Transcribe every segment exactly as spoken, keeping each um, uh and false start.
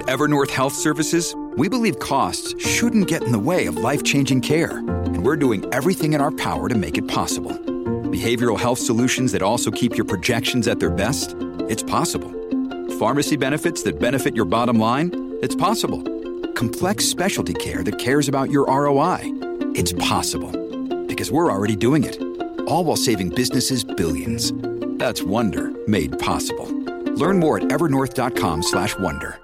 Evernorth Health Services, we believe costs shouldn't get in the way of life-changing care, and we're doing everything in our power to make it possible. Behavioral health solutions that also keep your projections at their best? It's possible. Pharmacy benefits that benefit your bottom line? It's possible. Complex specialty care that cares about your R O I? It's possible. Because we're already doing it. All while saving businesses billions. That's Wonder made possible. Learn more at evernorth.com slash wonder.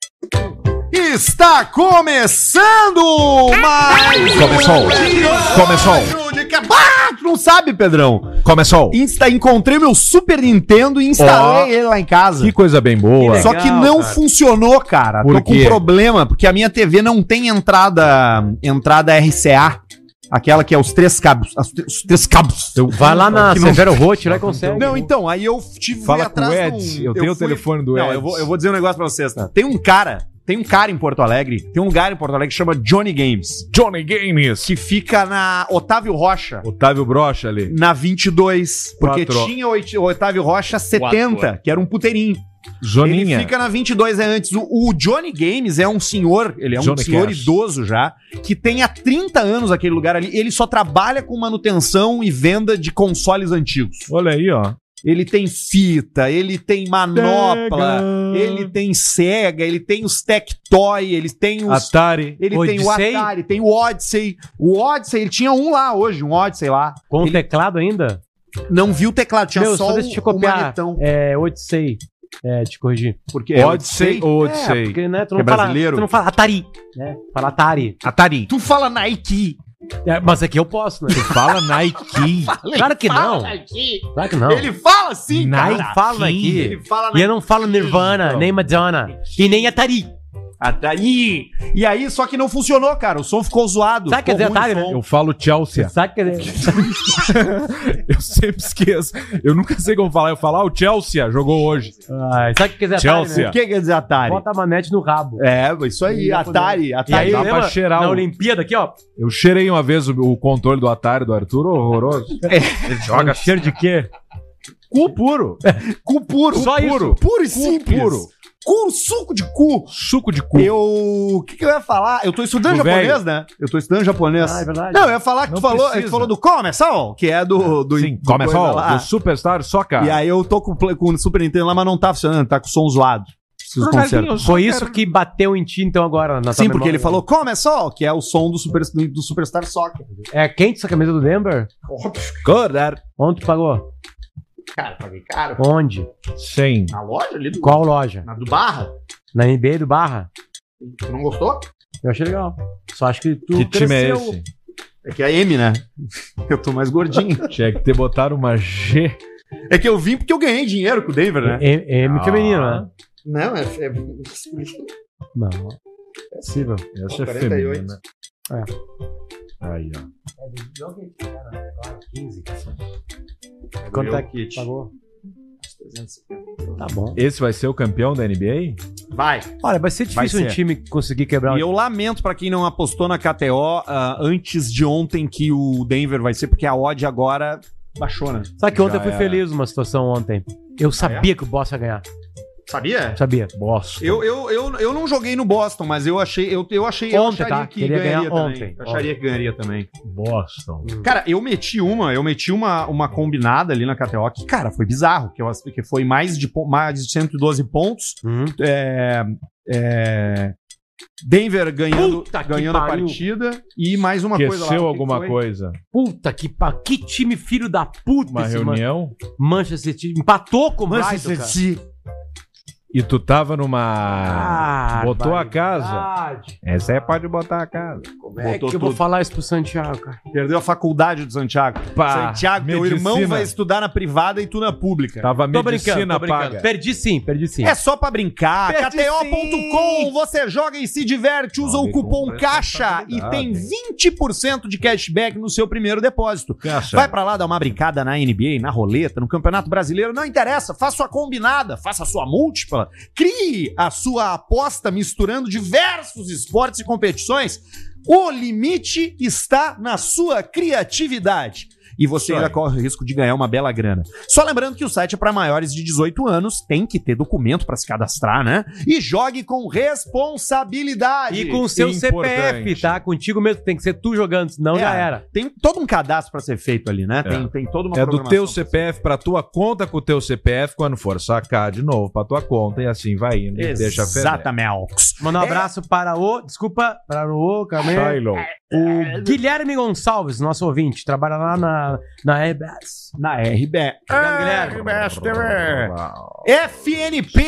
Está começando mais... Começou. Começou. Ah, tu não sabe, Pedrão. Começou. Insta, encontrei meu Super Nintendo e instalei oh, ele lá em casa. Que coisa bem boa. Que legal, só que não cara. funcionou, cara. Por Tô com quê? um problema, porque a minha T V não tem entrada, entrada R C A. Aquela que é os três cabos. As, os três cabos. Então, vai lá na Que não- Severo Roth, lá e consegue. Não, então, aí eu tive Fala fui com o Ed, de um- eu tenho o telefone do Não, Ed. eu vou, eu vou dizer um negócio pra vocês, tá? Tem um cara, tem um cara em Porto Alegre, tem um lugar em Porto Alegre que chama Johnny Games, Johnny Games. que fica na Otávio Rocha, Otávio Brocha ali. na vinte e dois, porque Quatro. tinha o Ot- o Otávio Rocha setenta, que era um puteirinho. Joninha. Ele fica na vinte e dois, é antes. O, o Johnny Games é um senhor, ele é um Johnny senhor Cash. idoso já, que tem há trinta anos aquele lugar ali. Ele só trabalha com manutenção e venda de consoles antigos. Olha aí, ó. Ele tem fita, ele tem manopla, Sega. ele tem Sega, ele tem os Tectoy, ele tem os... Atari. Ele tem o Odyssey? Atari, tem o Odyssey. O Odyssey, ele tinha um lá hoje, um Odyssey lá. Com o Ele teclado ainda? não viu o teclado, tinha Meu, só só o, deixa eu te o copiar. manetão. É, Odyssey. É, te corrigir. Porque Odyssey ou É, Odyssey? porque, né, tu É não fala, brasileiro? tu não fala Atari, né? Fala Atari. Atari. Tu fala Nike. É, mas aqui eu posso, né? Tu fala Nike. Claro que não. Nike. Claro que não. Ele fala assim, Nike cara. fala aqui. Ele fala E eu não falo Nirvana, Não. nem Madonna, e nem Atari. Atari. E aí, só que não funcionou, cara. O som ficou zoado. Sabe que ficou é ruim Atari, o né? som. Eu falo Chelsea. Sabe que Eu sempre esqueço. Eu nunca sei como falar. Eu falo, ah, o Chelsea jogou hoje. Ai, sabe o que é Atari, Chelsea. né? O que quer dizer Atari? Bota a manete no rabo. É, isso aí. Atari. E Atari. aí, dá lembra, pra cheirar na o- Olimpíada aqui, ó. Eu cheirei uma vez o, o controle do Atari do Arthur, horroroso. Ele joga cheiro de quê? Cu puro. Cu puro. Só isso. Puro. Puro e Cu simples. puro. Cu, suco de cu. Suco de cu. Eu. O que, que eu ia falar? Eu tô estudando Do japonês, velho. né? Eu tô estudando japonês. Ah, é verdade. Não, eu ia falar que Não tu falou, precisa. tu falou do Comesol, que é do. do Sim, do começou coisa lá. o Superstar Soccer. E aí eu tô com, o play- com o Super Nintendo lá, mas não tá funcionando, tá com o som zoado. Preciso consertar. Foi isso que bateu em ti, então, agora. Na tua Sim, porque memória. ele falou Comesol, que é o som do, Super, do Superstar Soccer. É quente essa camisa do Denver? Correr. Onde tu pagou? Cara, paguei caro. Onde? Sim. Na loja ali do. Qual loja? Na do Barra. Na N B A do Barra? Tu não gostou? Eu achei legal. Só acho que tu Que time é cresceu. esse? É que é M, né? Eu tô mais gordinho. Tinha que ter botado uma G. É que eu vim porque eu ganhei dinheiro com o Denver, né? M, M Ah. feminino, né? Não, é. é... Não. É possível. Essa é quarenta e oito. feminina. É. Aí, ó. quinze. Quanto é que pagou? Tá bom. Esse vai ser o campeão da N B Vai. Olha, vai ser difícil Vai um ser. time conseguir quebrar E eu lamento pra quem não apostou na K T O ah, antes de ontem que o Denver vai ser, porque a odd agora baixou, né? Sabe que ontem Já eu fui era. feliz numa situação ontem. Eu sabia que o Boston ia ganhar. Sabia? Sabia. aí? Boston. Eu, eu, eu, eu não joguei no Boston, mas eu achei, eu, eu achei, eu Ontem, acharia tá? que Ele ia ganharia ganhar também. ontem. Eu acharia que ganharia também. Boston. Cara, eu meti uma, eu meti uma, uma combinada ali na K T O que, cara, foi bizarro, que, eu, que foi mais de, pon- mais de cento e doze pontos. Uhum. É, é, Denver ganhando, Puta que ganhando a pariu. partida e mais uma coisa lá. Esqueceu O que alguma foi? coisa? Puta que pa... Que time filho da puta Uma esse reunião? Man- Manchester City. Empatou com o Brighton, Manchester cara. City. E tu tava numa... Ah, Botou a casa? barbaridade. Essa aí pode botar a casa. Como é Botou que eu vou tudo. falar isso pro Santiago, cara? Perdeu a faculdade do Santiago. Pá, Santiago, teu medicina. irmão vai estudar na privada e tu na pública. Tava Tô brincando, medicina tô brincando. paga. Perdi sim, perdi sim. É só pra brincar. Perdi K T O ponto com, você joga e se diverte, usa Jogue o cupom com CAIXA e responsabilidade. tem vinte por cento de cashback no seu primeiro depósito. Caixa. Vai pra lá dar uma brincada na N B A, na roleta, no Campeonato Brasileiro, não interessa, faça sua combinada, faça a sua múltipla, crie a sua aposta misturando diversos esportes e competições. O limite está na sua criatividade. e você Isso ainda aí. corre o risco de ganhar uma bela grana. Só lembrando que o site é para maiores de dezoito anos, tem que ter documento para se cadastrar, né? E jogue com responsabilidade. E com o seu C P F, Importante. tá? Contigo mesmo, tem que ser tu jogando, senão É, já era. Tem todo um cadastro para ser feito ali, né? É. Tem, tem toda uma É do programação. teu C P F pra tua conta com o teu C P F quando for sacar de novo pra tua conta e assim vai indo. e Deixa feder. Exatamente. Mandar um abraço para o. Desculpa, para o. Calma aí. Shiloh. O Guilherme Gonçalves, nosso ouvinte, trabalha lá na, na R B S. Na R B S. Obrigado, Guilherme. R B S T V. F N P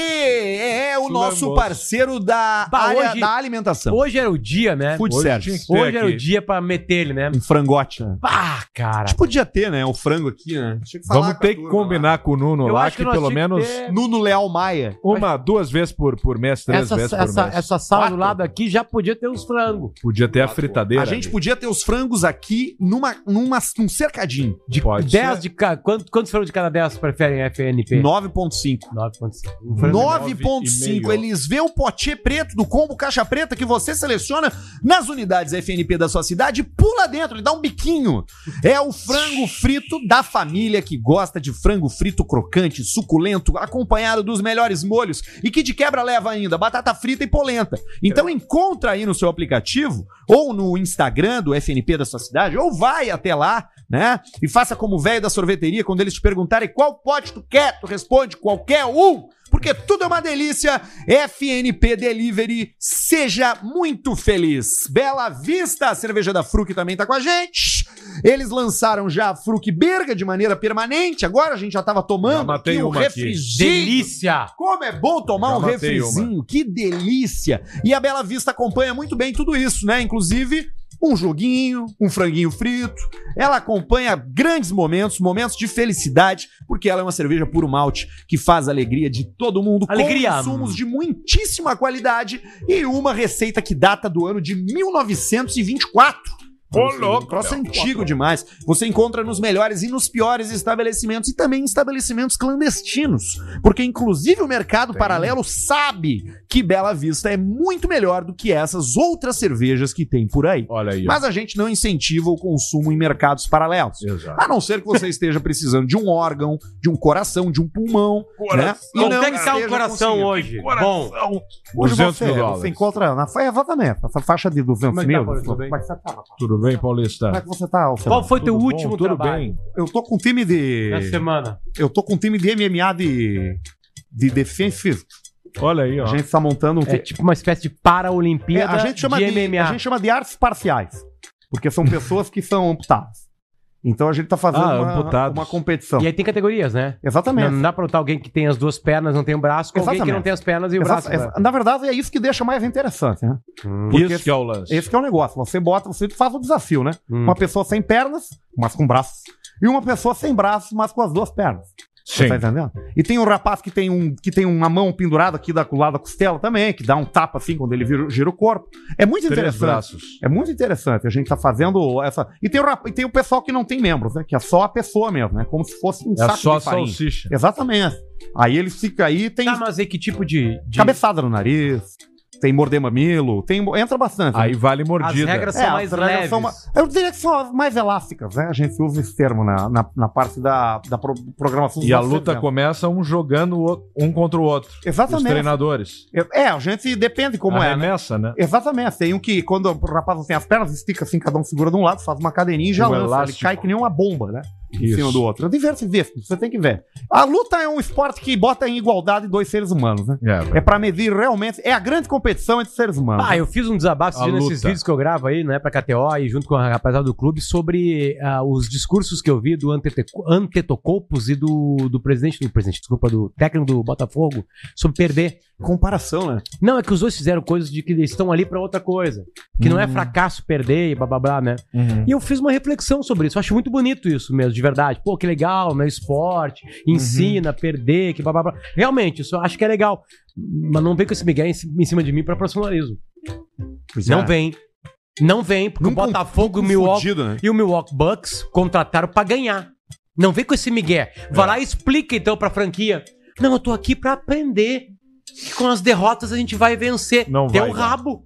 é o nosso Lambos. parceiro da Bah, área hoje- da alimentação. Hoje era o dia, né? Food Hoje service. tinha que ter Hoje era o aqui. dia pra meter ele, né? Um frangote, né? Ah, cara. A gente podia ter, né? O frango aqui, né? Tinha que falar Vamos com a ter que turma combinar com o Nuno Eu lá acho que, que nós pelo tinha que menos ter- lá. Nuno Leal Maia. uma, duas vezes por, por mês, três Essa, vezes por essa, mês. essa sala Quatro. do lado aqui já podia ter uns frangos. Podia ter a fritadeira. A gente ali. podia ter os frangos aqui numa, numa, num cercadinho. De Pode dez ser. de cada. Quantos, quantos frangos de cada dez preferem F N P? nove ponto cinco. nove ponto cinco. Um frango nove ponto cinco. Eles vê o pote preto do combo caixa preta que você seleciona nas unidades F N P da sua cidade e pula dentro, ele dá um biquinho. É o frango frito da família que gosta de frango frito crocante, suculento, acompanhado dos melhores molhos e que de quebra leva ainda batata frita e polenta. Então encontra aí no seu aplicativo ou no Instagram do F N P da sua cidade ou vai até lá, né? E faça como o velho da sorveteria, quando eles te perguntarem qual pote tu quer, tu responde qualquer um. Porque tudo é uma delícia. F N P Delivery, seja muito feliz. Bela Vista, a cerveja da Fruc também tá com a gente. Eles lançaram já a Fruc Berga de maneira permanente. Agora a gente já tava Já tomando matei aqui o uma aqui. refrizinho. Delícia! Como é bom tomar Já um matei refrizinho, que delícia. E a Bela Vista acompanha muito bem tudo isso, né? Inclusive um joguinho, um franguinho frito. Ela acompanha grandes momentos, momentos de felicidade, porque ela é uma cerveja puro malte que faz a alegria de todo mundo, Alegria. com insumos de muitíssima qualidade e uma receita que data do ano de mil novecentos e vinte e quatro. Ô, louco, Um troço meu. antigo demais. Você encontra nos melhores e nos piores estabelecimentos e também em estabelecimentos clandestinos. Porque, inclusive, o mercado paralelo sabe que Bela Vista é muito melhor do que essas outras cervejas que tem por aí. Olha aí. ó. Mas a gente não incentiva o consumo em mercados paralelos. Exato. A não ser que você esteja precisando de um órgão, de um coração, de um pulmão. Né? E Quanto não é que tá o esteja coração conseguindo. hoje? Bom, Hoje duzentos você, mil dólares. você encontra na fa- exatamente essa faixa de duzentos Como é que tá, mil. Paulo? Tudo bem? Como é que você tá, rapaz? Tudo bem, Paulista? Como é que você tá, Alcemar? qual foi teu Tudo bom? último Tudo trabalho bem. Eu tô com um time de. na semana? Eu tô com um time de M M A de. de defesa física. Olha aí, ó. A gente tá montando um. É ti- tipo uma espécie de É, para-olimpíada a gente chama de, de, M M A. a gente chama de artes parciais. Porque são pessoas que são amputadas. Então a gente tá fazendo Ah, uma, amputados. uma competição. E aí tem categorias, né? Exatamente. Não dá pra botar alguém que tem as duas pernas, não tem o braço, com alguém que Exatamente. não tem as pernas e o Exato- braço. exa- Na verdade, é isso que deixa mais interessante, né? Porque Isso que é o lance. esse que é o negócio. Você bota, você faz o desafio, né? Hum. Uma pessoa sem pernas, mas com braços. E uma pessoa sem braços, mas com as duas pernas. Você Sim. tá entendendo? E tem um rapaz que tem, um, que tem uma mão pendurada aqui da, do lado da costela também, que dá um tapa assim quando ele vira, gira o corpo. É muito Três interessante. braços. É muito interessante. A gente tá fazendo essa. E tem o, rap- e tem o pessoal que não tem membros, né? Que é só a pessoa mesmo, né? Como se fosse um É saco só a de farinha. salsicha. Exatamente. Aí ele fica aí, tem Tá, mas aí que tipo de... de... cabeçada no nariz, tem morder mamilo, tem, entra bastante. né? Aí vale As mordida. regras são É, mais as regras leves. são ma- eu diria que são as mais elásticas, né? A gente usa esse termo na, na, na parte da, da pro- programação. dos E a nossos luta eventos. começa um jogando o outro- um contra o outro. Os Exatamente. treinadores. É, a gente depende como é, né? Arremessa, né? Exatamente. Tem um que, quando o rapaz não tem as pernas, estica assim, cada um segura de um lado, faz uma cadeirinha e já Um lança. Ele elástico. cai que nem uma bomba, né? Em Isso. cima do outro. É diversidíssimo, você tem que ver. A luta é um esporte que bota em igualdade dois seres humanos, né? É, É pra medir realmente. É a grande competição entre seres humanos. Ah, eu fiz um desabafo A nesses luta. vídeos que eu gravo aí, né, pra K T O e junto com a rapaziada do clube sobre ah, os discursos que eu vi do Antetoco- Antetokounmpo e do, do presidente, do presidente, desculpa, do técnico do Botafogo sobre perder. Comparação, né? Não, é que os dois fizeram coisas de que eles estão ali pra outra coisa. Que não é fracasso perder e blá blá blá, né? Uhum. E eu fiz uma reflexão sobre isso. Eu acho muito bonito isso mesmo, de verdade. Pô, que legal, né? Esporte, ensina, perder, que blá blá blá. Realmente, isso eu acho que é legal. Mas não vem com esse migué em ci- em cima de mim pra profissionalismo. Pois Não é. vem. Não vem, porque Num o Botafogo e o com- Milwaukee, fudido, né? e o Milwaukee Bucks contrataram pra ganhar. Não vem com esse migué. Vai lá e explica então pra franquia. Não, eu tô aqui pra aprender. Que com as derrotas a gente vai vencer. Não Deu vai, o rabo.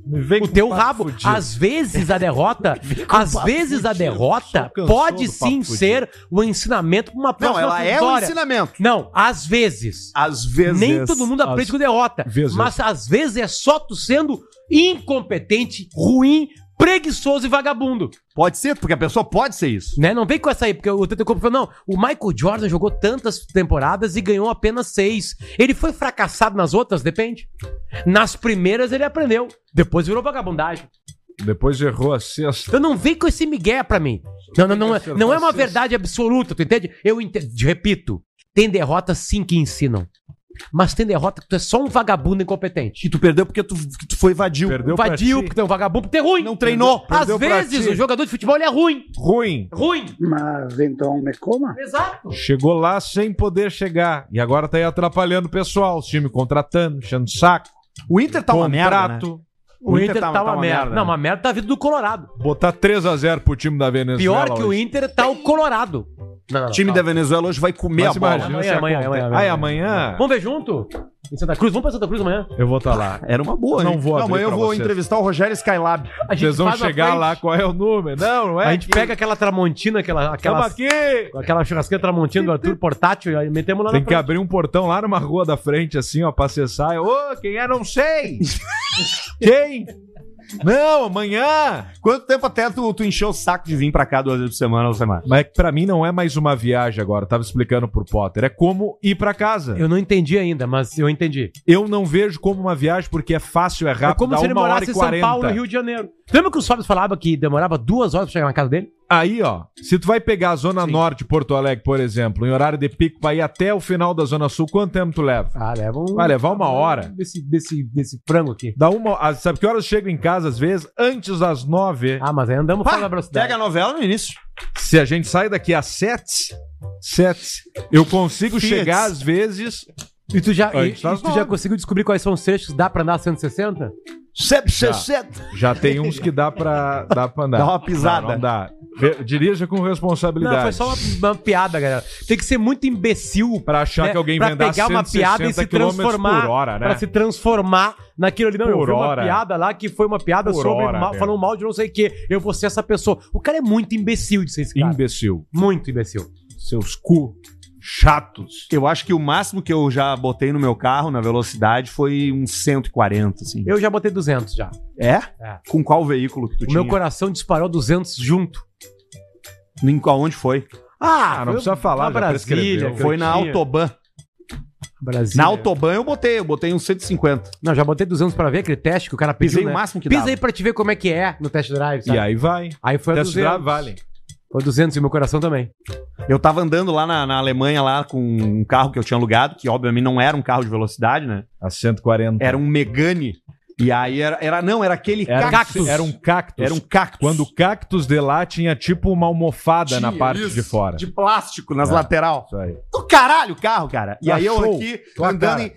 Me vem O com teu papo rabo. fudido. Às vezes a derrota, às vezes a derrota Só pode cansou do sim papo ser o ensinamento pra uma Não, próxima ela é um vitória. ensinamento. Não, às vezes. Às vezes. Nem todo mundo aprende às com derrota. vezes. Mas às vezes é só tu sendo incompetente, ruim, preguiçoso e vagabundo. Pode ser, porque a pessoa pode ser isso. Né? Não vem com essa aí, porque o teu corpo falou, não, o Michael Jordan jogou tantas temporadas e ganhou apenas seis. Ele foi fracassado nas outras? Depende. Nas primeiras ele aprendeu, depois virou vagabundagem. Depois errou a sexta. Então não vem com esse migué pra mim. Não, não, não, é- não é uma verdade absoluta, tu entende? Eu entendo, repito, tem derrotas sim que ensinam. Mas tem derrota que tu é só um vagabundo incompetente. Que tu perdeu porque tu, que tu foi vadio. Perdeu pra Vadio, ti. porque tu é um vagabundo, porque tu é ruim. Não treinou. Às Perdeu pra vezes ti. o jogador de futebol ele é ruim. Ruim. Ruim. Mas então me coma. Exato. Chegou lá sem poder chegar. E agora tá aí atrapalhando o pessoal. Os times contratando, enchendo o saco. O Inter tá uma merda, né? Contrato. O, Inter, tá, uma, merda. merda, Não, né? uma merda tá vindo do Colorado. Botar três a zero pro time da Venezuela. Pior que o hoje. Inter tá o Colorado. Não, não, O time da Venezuela hoje vai comer Mas a bola. imagina Amanhã, se amanhã, acontece. amanhã, Ai, amanhã. amanhã Vamos ver junto? Em Santa Cruz? Vamos pra Santa Cruz amanhã? eu vou estar lá. Era uma boa, Não hein? vou abrir Amanhã eu pra vou vocês. entrevistar o Rogério Skylab. A gente Vocês vão faz na chegar frente. lá, qual é o número? Não, não é? A gente aqui. pega aquela tramontina, aquela, Tamo aquela, aqui! aquela churrasqueira tramontina do Arthur portátil e metemos lá Tem na que frente. abrir um portão lá numa rua da frente, assim, ó, pra acessar. Eu, Ô, quem é? Não sei! Quem? Não, amanhã! Quanto tempo até tu, tu encheu o saco de vir pra cá duas vezes por semana ou semana? Mas é que pra mim não é mais uma viagem agora, eu tava explicando pro Potter. É como ir pra casa. Eu, Eu não entendi ainda, mas eu entendi. não vejo como uma viagem porque é fácil, é É rápido, como dá se ele uma hora morasse e em São Paulo, quarenta. no Rio de Janeiro. Lembra que o Sobres falava que demorava duas horas pra chegar na casa dele? Aí, ó, se tu vai pegar a Zona Norte de Porto Alegre, por exemplo, em horário de pico pra ir até o final da Zona Sul, quanto tempo tu leva? Ah, leva um... Vai levar uma hora. Desse, desse, desse frango aqui. Dá uma. ah, Sabe que horas eu chego em casa, às vezes? Antes das nove. Ah, mas aí andamos Pá, fora da velocidade. pega a novela no início. Se a gente sai daqui às sete, sete, eu consigo Fiat. chegar às vezes. E tu já, e, Antes das e tu já nove. conseguiu descobrir quais são os trechos que dá pra andar a cento e sessenta? sete sessenta. Já tem uns que dá pra, dá pra andar. Dá uma pisada. Não, não dá. Ve- Dirija com responsabilidade. Não, foi só uma, uma piada, galera. Tem que ser muito imbecil Pra achar né, que alguém pra vai andar pegar uma piada e se quilômetros transformar por hora, né? pra se transformar naquilo ali. Não, eu Por vi uma hora. piada lá que foi uma piada Por sobre hora, mal, meu. falando mal de não sei o que. Eu vou ser essa pessoa. O cara é muito imbecil de ser esse cara. Imbecil. Muito imbecil. Seus cu chatos. Eu acho que o máximo que eu já botei no meu carro, na velocidade, foi uns cento e quarenta, assim. Eu já botei duzentos já. É? É. Com qual veículo que tu O tinha? meu coração disparou duzentos junto. Em qual- Onde foi? Ah, não foi precisa falar, na já Brasília. prescreveu. que Foi eu na tinha. Autobahn. Brasília. Na Autobahn eu botei, eu botei uns cento e cinquenta. Não, já botei duzentos pra ver aquele teste que o cara pediu, Pisei né? o máximo que Pisa dava. aí pra te ver como é que é no test drive, sabe? E aí vai. Aí foi a Test drive duzentos. vale. Foi duzentos e meu coração também. Eu tava andando lá na, na Alemanha lá com um carro que eu tinha alugado, que obviamente não era um carro de velocidade, né? A cento e quarenta. Era um Megane. E aí era, era não, era aquele Era, cactus. era um cactus. Era um cactus. Quando o cactus de lá tinha tipo uma almofada Tinha na parte isso, de fora. de plástico nas É. lateral. Isso aí. Do caralho o carro, cara. E Ah, aí eu show. aqui Tua andando cara.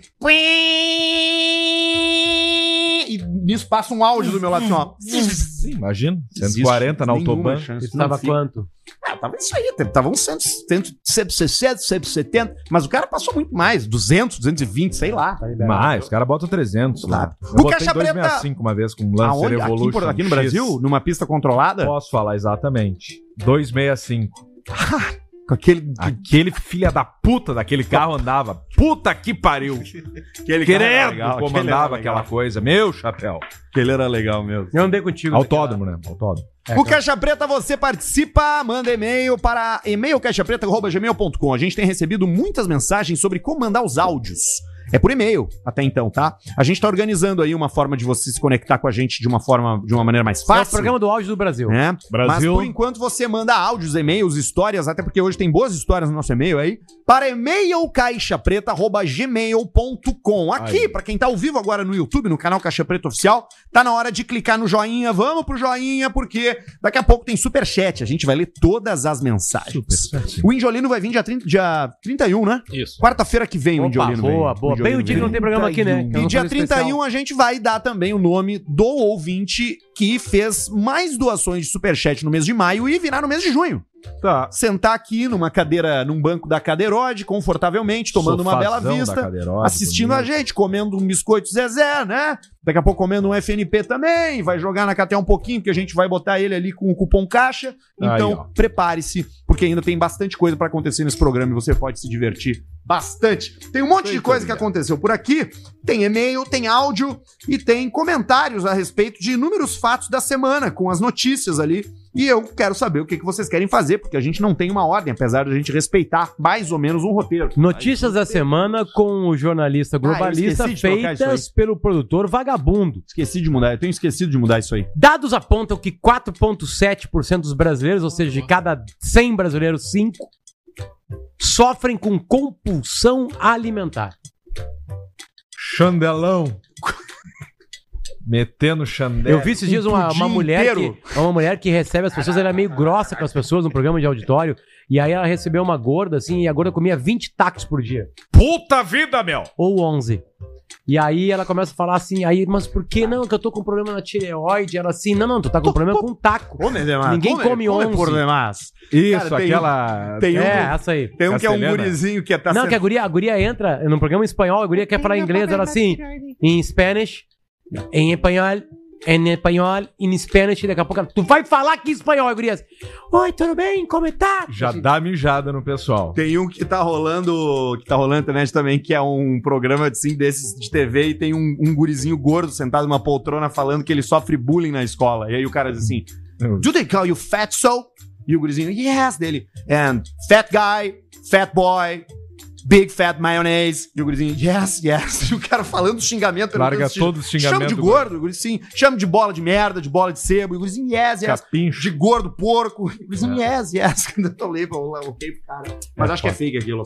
em... E nisso passa um áudio do meu lado assim, ó. Sim, imagina. cento e quarenta na Nenhuma Autobahn. chance, Isso não tava fica. quanto? Ah, tava isso aí, tava uns cem, cem, cento e sessenta, cento e setenta, mas o cara passou muito mais, duzentos, duzentos e vinte, sei lá. Tá liberado. Mais, os caras botam trezentos. Lá. Né? O Eu botei Caixa Preta- duzentos e sessenta e cinco uma vez com um Lancer Aonde? Aqui, Evolution. por- aqui no X. Brasil, numa pista controlada, Posso falar exatamente. duzentos e sessenta e cinco. com aquele, Aquele filha da puta daquele carro andava. Puta que pariu. aquele Querendo cara era legal, como aquele era andava legal. aquela coisa. Meu chapéu. Aquele era legal mesmo. Eu andei contigo. Autódromo, né? Autódromo. É, O cara. Caixa Preta, você participa, manda e-mail para e-mail caixapreta arroba gmail ponto com. A gente tem recebido muitas mensagens sobre como mandar os áudios. É por e-mail, até então, tá? A gente tá organizando aí uma forma de você se conectar com a gente de uma forma, de uma maneira mais É o fácil. programa do áudio do Brasil. né? Brasil. Mas por enquanto você manda áudios, e-mails, histórias, até porque hoje tem boas histórias no nosso e-mail aí, para e-mail caixapreta arroba gmail ponto com. Aqui, Aí. pra quem tá ao vivo agora no YouTube, no canal Caixa Preta Oficial, tá na hora de clicar no joinha, vamos pro joinha, porque daqui a pouco tem superchat, a gente vai ler todas as mensagens. Superchat. O Indiolino vai vir dia, trinta, dia trinta e um, né? Isso. Quarta-feira que vem o Opa, Indiolino vem. boa, boa. O Bem Indiolino o dia que não vem. tem programa aqui, né? Que eu E não dia fazer trinta e um especial. a gente vai dar também o nome do ouvinte que fez mais doações de superchat no mês de maio e virar no mês de junho. Tá. Sentar aqui numa cadeira, num banco da Cadeirode, confortavelmente, tomando uma bela Sofazão vista, da Cadeirode, assistindo bonito. a gente, comendo um biscoito Zezé, né? Daqui a pouco comendo um F N P também, vai jogar na K T um pouquinho, porque a gente vai botar ele ali com o cupom caixa. Então, Aí, ó. prepare-se, porque ainda tem bastante coisa pra acontecer nesse programa e você pode se divertir bastante. Tem um monte de coisa que aconteceu por aqui. Tem e-mail, tem áudio e tem comentários a respeito de inúmeros fatos da semana, com as notícias ali. E eu quero saber o que que vocês querem fazer, porque a gente não tem uma ordem, apesar de a gente respeitar mais ou menos um roteiro. Notícias da semana com o jornalista globalista Ah, eu esqueci de trocar isso feitas pelo produtor Vagabundo. Esqueci de mudar, eu tenho esquecido de mudar isso aí. Dados apontam que quatro vírgula sete por cento dos brasileiros, ou seja, de cada cem brasileiros, cinco, sofrem com compulsão alimentar. Chandelão. Metendo chandela. Eu vi esses dias uma, uma pudim mulher inteiro. que, uma mulher que recebe as pessoas, ela é meio grossa com as pessoas no programa de auditório, e aí ela recebeu uma gorda, assim, e a gorda comia vinte tacos por dia. Puta vida, meu! Ou onze. E aí ela começa a falar assim, aí, mas por que não? Que eu tô com problema na tireoide. Ela assim, não, não, tu tá com problema com taco. Ninguém come onze. por demais. Isso, Cara, tem aquela... Tem um, É, essa aí. tem um que é um Castelhana. gurizinho que tá Não, sendo- que a guria, a guria entra no programa em espanhol, a guria quer falar inglês, ela assim, em Spanish, em espanhol, em espanhol, em Spanish, daqui a pouco ela, tu vai falar aqui em espanhol, a guria assim, oi, tudo bem, como tá? Já dá mijada no pessoal. Tem um que tá rolando, que tá rolando na internet também, que é um programa assim, desses de T V, e tem um, um gurizinho gordo sentado numa poltrona falando que ele sofre bullying na escola. E aí o cara diz assim, do they call you fatso? E o gurizinho, yes, dele. And fat guy, fat boy, big fat mayonnaise. E o gurizinho, yes, yes. E o cara falando xingamento. Larga perguntando se- todos os xingamentos. Chama de gordo, o gurizinho, chama de bola de merda, de bola de sebo. E o gurizinho, yes, yes. Capincho. De gordo, porco. E o gurizinho, É. yes, yes. Quando eu tô lendo, eu ok pro cara. Mas É acho que é foda. fake aquilo.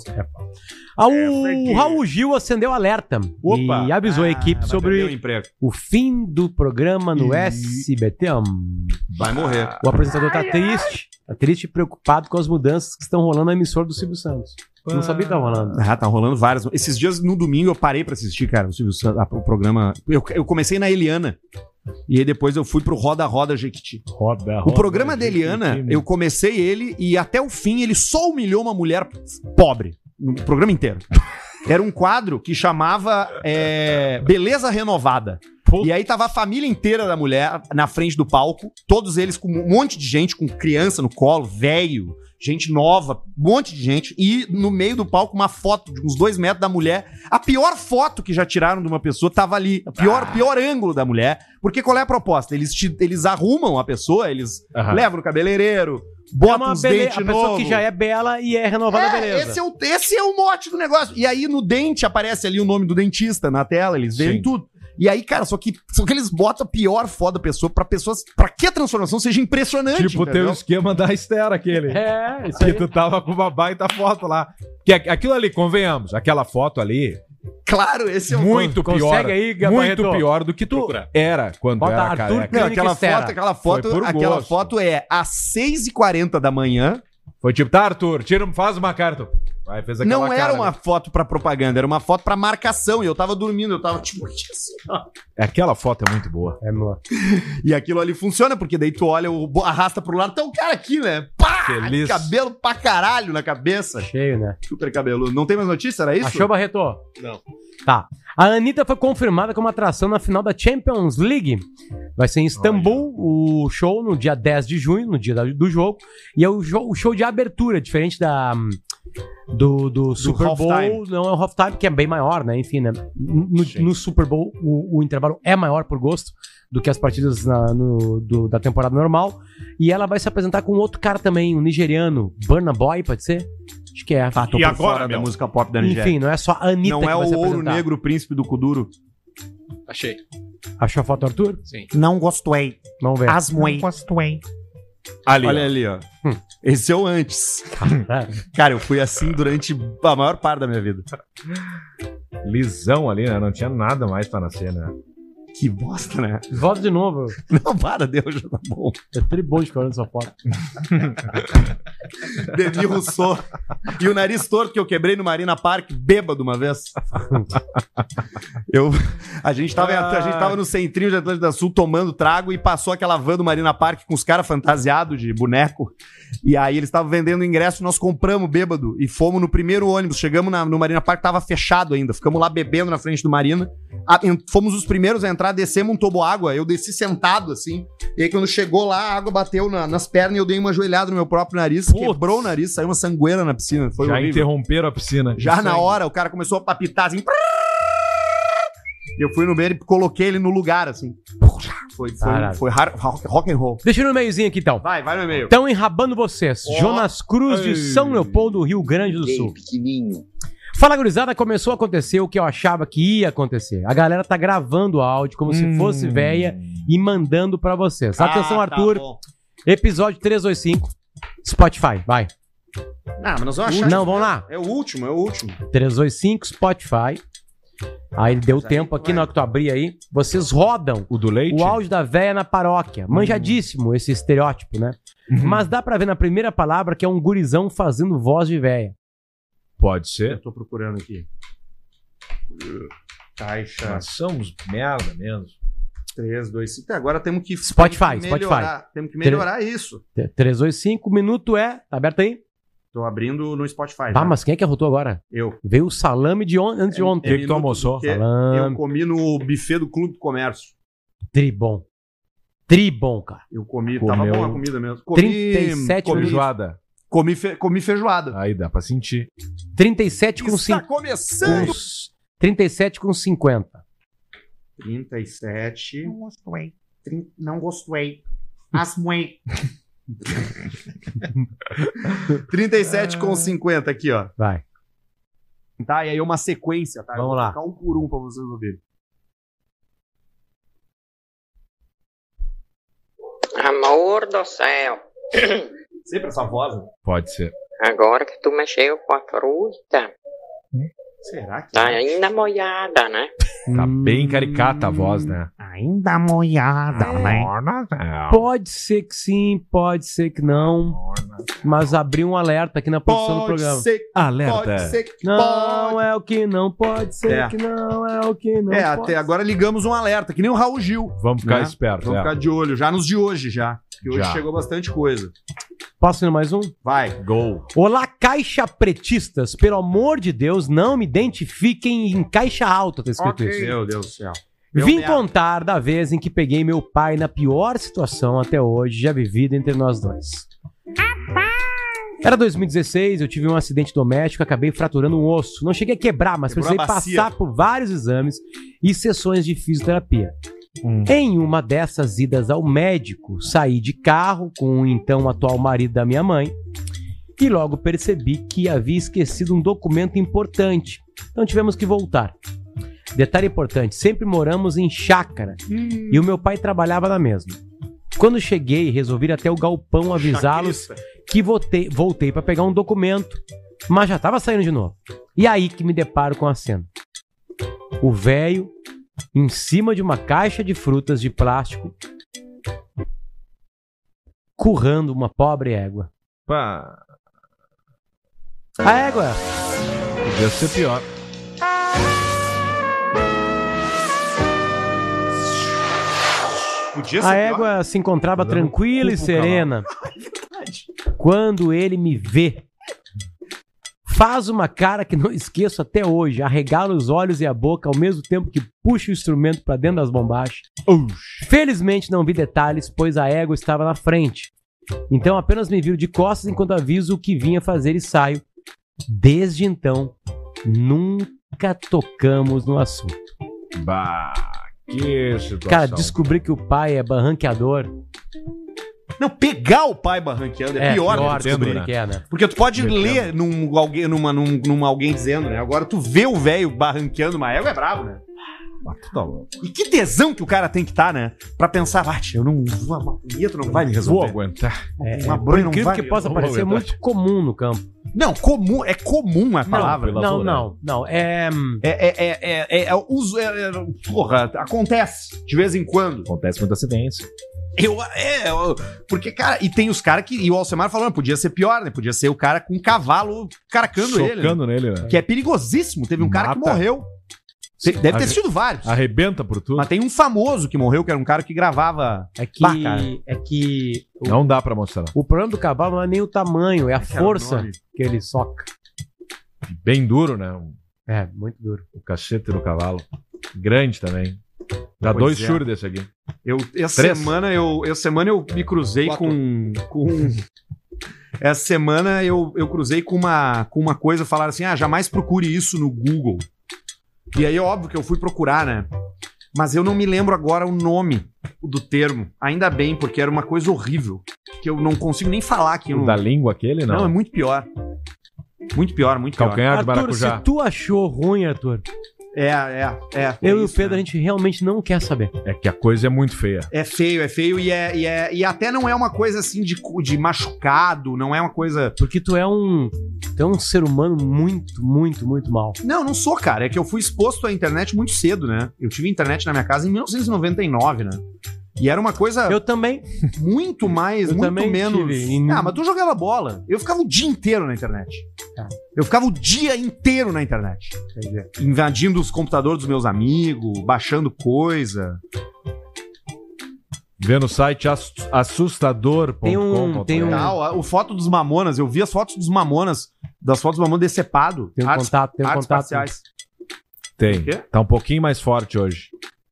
Ah, É, o fake. Raul Gil acendeu alerta Opa. e avisou a Ah, equipe vai sobre perder o emprego. o fim do programa no E- S B T. Vai morrer. O apresentador tá triste, tá triste e preocupado com as mudanças que estão rolando na emissora do Silvio Santos. Não sabia que tá rolando. Ah, tá rolando várias. Esses dias, no domingo, eu parei pra assistir, cara, o, Silvio Santos, a- o programa. Eu, eu comecei na Eliana. E aí depois eu fui pro Roda Roda Jequiti. Roda, O programa da Eliana, eu comecei ele e até o fim ele só humilhou uma mulher pobre. No programa inteiro. Era um quadro que chamava é, Beleza Renovada. E aí tava a família inteira da mulher na frente do palco, todos eles com um monte de gente, com criança no colo, velho, gente nova, um monte de gente, e no meio do palco uma foto de uns dois metros da mulher. A pior foto que já tiraram de uma pessoa tava ali, o pior, pior ângulo da mulher, porque qual é a proposta? Eles, te- eles arrumam a pessoa, eles Aham. levam no cabeleireiro, É botam uma os bele- dentes a pessoa novos. que já é bela e é renovada, É, beleza. esse é, o, esse é o mote do negócio. E aí no dente aparece ali o nome do dentista na tela, eles veem Sim. tudo. E aí, cara, só que, só que eles botam a pior foto da pessoa pra pessoas. Pra que a transformação seja impressionante. Tipo o teu entendeu? esquema da Esther, aquele. É, isso Que aí. tu tava com uma baita foto lá. Que aqu- aquilo ali, convenhamos, aquela foto ali, Claro, esse é o. muito Consegue pior. aí, Gabarreto? muito pior do que tu era quando Bota era Arthur careca. Não, Clínica aquela Estera. foto, aquela foto, Foi por aquela gosto. foto é às seis e quarenta da manhã. Foi tipo, tá, Arthur, tira, faz uma carta. Aí fez aquela Não era cara, uma né? foto pra propaganda, era uma foto pra marcação. E eu tava dormindo, eu tava tipo assim, ó. Aquela foto é muito boa. É, meu. E aquilo ali funciona, porque daí tu olha, o, arrasta pro lado, tá um cara aqui, né? Pá! Feliz. Cabelo pra caralho na cabeça. Cheio, né? Super cabeludo. Não tem mais notícia, era isso? Achou, Barreto? Não. Tá. A Anitta foi confirmada como atração na final da Champions League. Vai ser em Istambul o show no dia dez de junho, no dia da- do jogo. E é o, jo- o show de abertura, diferente da do, do Super Bowl. halftime. Não é o halftime, que é bem maior, né? Enfim, né? No, Sim. no Super Bowl o, o intervalo é maior por gosto do que as partidas na- no- do- da temporada normal. E ela vai se apresentar com outro cara também, um nigeriano, Burna Boy, pode ser? Acho que é. Ah, tô E por agora, fora meu? da música pop da Nigéria. Enfim, não é só a Anitta Não que é vai se o ouro apresentar. negro príncipe do Kuduro. Achei. Achou a foto do Arthur? Sim. Não gostei. Vamos ver. Asmoei. Ali, Olha ó. ali, ó. Esse é o antes. É. Cara, eu fui assim durante a maior parte da minha vida. Lisão ali, né? Não tinha nada mais pra nascer, né? Que bosta, né? Volta de novo. Não, para, Deus, já tá bom. É tribom de ficar nessa foto. Denis Rousseau. E o nariz torto que eu quebrei no Marina Park, bêbado uma vez. Eu, a, gente tava, a gente tava no centrinho de Atlântida Sul tomando trago e passou aquela van do Marina Park com os caras fantasiados de boneco. E aí eles estavam vendendo ingresso, nós compramos bêbado e fomos no primeiro ônibus. Chegamos na, no Marina Park, tava fechado ainda. Ficamos lá bebendo na frente do Marina. A, em, fomos os primeiros a entrar, descemos um toboágua. Eu desci sentado assim. E aí quando chegou lá, a água bateu na, nas pernas e eu dei uma joelhada no meu próprio nariz. Putz. Quebrou o nariz, saiu uma sangueira na piscina. Foi Já horrível. interromperam a piscina. Já na hora, o cara começou a apitar assim. Eu fui no banheiro e coloquei ele no lugar, assim. Foi, foi, foi hard, rock, rock and roll. Deixa eu ir no meiozinho aqui, então. Vai, vai no e-mail. Estão enrabando vocês. Oh. Jonas Cruz de Ei. São Leopoldo, Rio Grande do Sul. pequenininho. Fala, gurizada, começou a acontecer o que eu achava que ia acontecer. A galera tá gravando o áudio como Hum. se fosse véia e mandando pra vocês. Atenção, Ah, Arthur. Tá bom. Episódio trezentos e oitenta e cinco. Spotify, vai. Ah, mas nós vamos achar. Não, vamos lá. É o último, é o último. trezentos e oitenta e cinco, Spotify. Aí deu Mas aí tempo tu aqui vai. na hora que tu abrir aí. Vocês rodam O do leite? o áudio da véia na paróquia. Manjadíssimo esse estereótipo, né? Uhum. Mas dá pra ver na primeira palavra que é um gurizão fazendo voz de véia. Pode Eu ser. tô procurando aqui. Caixa Nós somos merda mesmo. três, dois, cinco. Agora temos que Spotify, temos que melhorar, Spotify. Temos que melhorar isso. trezentos e oitenta e cinco, minuto é... Tá aberto aí? Tô abrindo no Spotify. Tá, já. mas quem é que arrotou agora? Eu. Veio o salame de on... antes de ontem. que que tu minuto almoçou? do quê? Eu Salame. comi no buffet do Clube do Comércio. Tribom. Tribom, cara. Eu comi, Comeu. tava bom a comida mesmo. Comi, trinta e sete comi, Feijoada. comi, fe, comi feijoada. Aí dá pra sentir. trinta e sete com Está cinco. começando! trinta e sete com cinquenta. trinta e sete. Não gostei. Trin- Não gostei. Asmuei. trinta e sete com cinquenta aqui, ó. Vai. Tá, e aí uma sequência, tá? Eu Vamos vou lá. tocar um por um pra vocês ouvirem. Amor do céu, Sempre essa voz, né? Pode ser. agora que tu mexeu com a fruta, Será que tá é? ainda molhada, né? Tá Hum, bem caricata a voz, né? Ainda molhada, né? Pode ser que sim, pode ser que não. Mas abriu um alerta aqui na produção do Pode programa. ser, Alerta. pode ser que Não pode. é o que não pode ser, É. que não é o que não É, pode até agora ligamos um alerta, que nem o Raul Gil. Vamos ficar Né? espertos. Vamos é. ficar de olho, já nos de hoje, já. Que hoje Já. chegou bastante coisa. Posso ir no mais um? Vai. Gol. Olá, caixa pretistas. Pelo amor de Deus, não me identifiquem em caixa alta, tá escrito isso. Meu Deus do céu. Deu Vim merda. contar da vez em que peguei meu pai na pior situação até hoje já vivida entre nós dois. Era dois mil e dezesseis, eu tive um acidente doméstico, acabei fraturando um osso. Não cheguei a quebrar, mas Quebrou a precisei bacia. passar por vários exames e sessões de fisioterapia. Em uma dessas idas ao médico, saí de carro com o então atual marido da minha mãe e logo percebi que havia esquecido um documento importante. Então tivemos que voltar. Detalhe importante, sempre moramos em chácara e o meu pai trabalhava na mesma. Quando cheguei, resolvi ir até o galpão avisá-los Chacrista. que voltei, voltei para pegar um documento, mas já tava saindo de novo. E aí que me deparo com a cena. O velho em cima de uma caixa de frutas de plástico, currando uma pobre égua. Pá, A égua podia ser pior. Podia ser A pior. égua se encontrava Tô dando tranquila e cu pro serena. Quando ele me vê, faz uma cara que não esqueço até hoje, arregala os olhos e a boca ao mesmo tempo que puxa o instrumento para dentro das bombachas. Felizmente não vi detalhes, pois a égua estava na frente. Então apenas me viu de costas enquanto aviso o que vinha fazer e saio. Desde então, nunca tocamos no assunto. Bah, que situação. Cara, descobri que o pai é barranqueador. Não, pegar o pai barranqueando é, pior, né? descobrir, descobrir que é, né? Porque tu pode Metendo. ler num, alguém, numa, num, numa alguém dizendo, né? Agora tu vê o velho barranqueando uma égua, é brabo, né? Ah, tu tá louco. E que tesão que o cara tem que estar, né? Pra pensar, ah, eu não vou, uma punheta não vai me resolver. Vou aguentar. É, Uma é, banha por não incrível vai que possa eu parecer, é vou muito comum no campo. Não, comum, é comum a palavra. pela Não, lavoura. não, não. É. É, é, é, é, é, é, uso, é, é, porra, acontece de vez em quando. Acontece muita acidência. Eu, é, eu- porque, cara, e tem os caras que, e o Alcemar falando, podia ser pior, né? Podia ser o cara com um cavalo caracando ele. né? Chocando nele, né? Que é perigosíssimo. Teve um cara que Mata. morreu. Te- Deve ter Arre- sido vários. Arrebenta por tudo. Mas tem um famoso que morreu, que era um cara que gravava. É que. Bah, cara. é que. O, Não dá pra mostrar. o problema do cavalo não é nem o tamanho, é a Cara, força o nome. que ele soca. Bem duro, né? É, muito duro. O cachete do cavalo. Grande também. Dá Pois dois é. churros desse aqui. Eu, essa Três. semana eu, essa semana eu me cruzei Quatro. com, com. Essa semana eu, eu cruzei com uma, com uma coisa, falaram assim: ah, jamais procure isso no Google. E aí, óbvio que eu fui procurar, né? Mas eu não me lembro agora o nome do termo. Ainda bem, porque era uma coisa horrível. Que eu não consigo nem falar aqui. O no- da língua aquele, não. Não, é muito pior. Muito pior, muito pior. Calcanhar de Arthur, maracujá. se tu achou ruim, Arthur, É, é, é. eu é e o isso, Pedro, né? a gente realmente não quer saber. É que a coisa é muito feia. É feio, é feio e, é, e, é, e até não é uma coisa assim de, cu- de machucado, não é uma coisa. Porque tu é um. Tu é um ser humano muito, muito, muito mal. Não, não sou, cara. É que eu fui exposto à internet muito cedo, né? Eu tive internet na minha casa em mil novecentos e noventa e nove, né? E era uma coisa Eu também. muito mais, Eu muito também menos. tive. E- Ah, mas tu jogava bola. Eu ficava o dia inteiro na internet. Tá. Eu ficava o dia inteiro na internet. Invadindo os computadores dos meus amigos, baixando coisa. Vê no site ass- assustador ponto com Tem um- tem um- Tal, o foto dos Mamonas, eu vi as fotos dos Mamonas, das fotos dos Mamonas decepado. Tem um artes, contato, tem um artes contato. parciais. Tem. O quê? Tá um pouquinho mais forte hoje.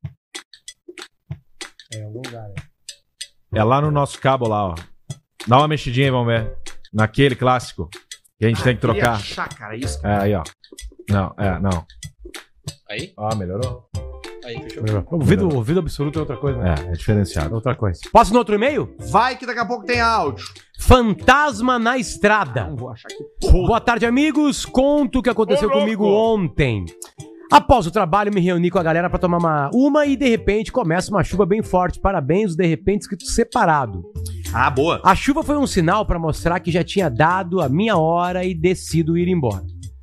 É, em algum lugar. É lá no nosso cabo lá, ó. Dá uma mexidinha aí, vamos ver. Naquele clássico. Que a gente tem que Queria trocar. achar, cara, isso, cara. É, aí, ó. Não, é, não. Aí? Ah, melhorou? Aí, fechou. Ouvido, ouvido absoluto é outra coisa, né? É, é diferenciado. É outra coisa. Posso no outro e-mail? Vai que daqui a pouco tem áudio. Fantasma na estrada. Não vou achar que Boa tarde, amigos. Conto o que aconteceu comigo ontem. Após o trabalho, me reuni com a galera pra tomar uma, uma e de repente começa uma chuva bem forte. Parabéns, os de repente escrito separado. Ah, boa. A chuva foi um sinal pra mostrar que já tinha dado a minha hora e decido ir embora.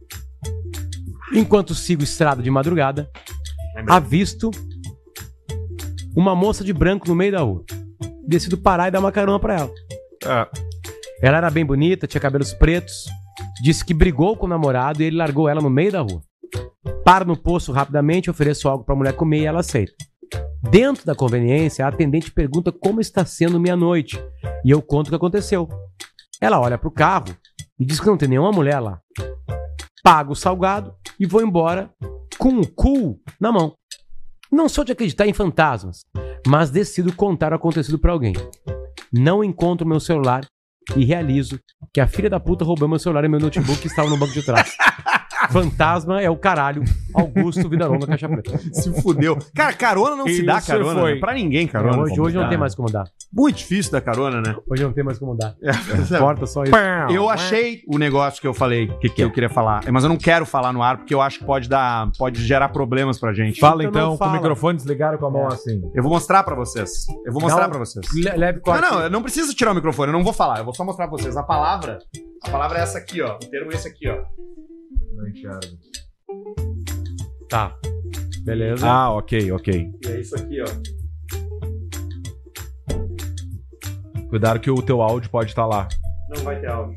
Enquanto sigo estrada de madrugada, avisto uma moça de branco no meio da rua. Decido parar e dar uma carona pra ela. É. Ela era bem bonita, tinha cabelos pretos. Disse que brigou com o namorado e ele largou ela no meio da rua. Paro no posto rapidamente, ofereço algo pra mulher comer e ela aceita. Dentro da conveniência, a atendente pergunta como está sendo minha noite. E eu conto o que aconteceu. Ela olha pro carro e diz que não tem nenhuma mulher lá. Pago o salgado e vou embora com o cu na mão. Não sou de acreditar em fantasmas, mas decido contar o acontecido pra alguém. Não encontro meu celular e realizo que a filha da puta roubou meu celular e meu notebook que estava no banco de trás. Fantasma é o caralho. Augusto Vida Longa Caixa Preta. Se fudeu. Cara, carona não se dá Isso carona. foi. Né? Pra ninguém, carona. hoje, hoje não Dá. tem mais como dar. Muito difícil da carona, né? Hoje não tem mais como dar. É, Corta só isso. eu achei o negócio que eu falei, que, que eu queria falar. Mas eu não quero falar no ar, porque eu acho que pode dar, pode gerar problemas pra gente. Fala Então então, não com o fala. microfone desligado com a mão assim. Eu vou mostrar pra vocês. Eu vou mostrar Não. pra vocês. Le- Leve Não, corte. não, eu não preciso tirar o microfone, eu não vou falar. Eu vou só mostrar pra vocês. A palavra, a palavra é essa aqui, ó. O termo é esse aqui, ó. Não enxergo. Tá. Beleza. Ah, ok, ok. E é isso aqui, ó. Cuidado que o teu áudio pode estar lá. Não vai ter áudio.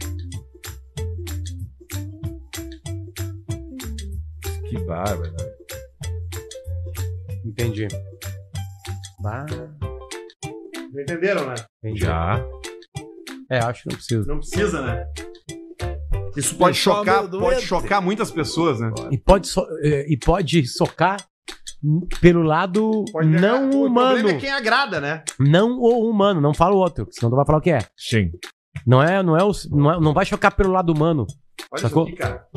Que bárbaro. né? Entendi. Bah, Já entenderam, né? entendi. Já. É, acho que não precisa. Não precisa, né? Isso pode Deixou chocar, meu pode doente. chocar muitas pessoas, né? E pode, so- eh, e pode socar pelo lado Pode pegar- não O humano. problema é quem agrada, né? Não o humano, não fala o outro, senão tu vai falar o que é. Sim. Não é, não é, o, não, é- não vai chocar pelo lado humano. Olha Sacou? isso aqui, cara.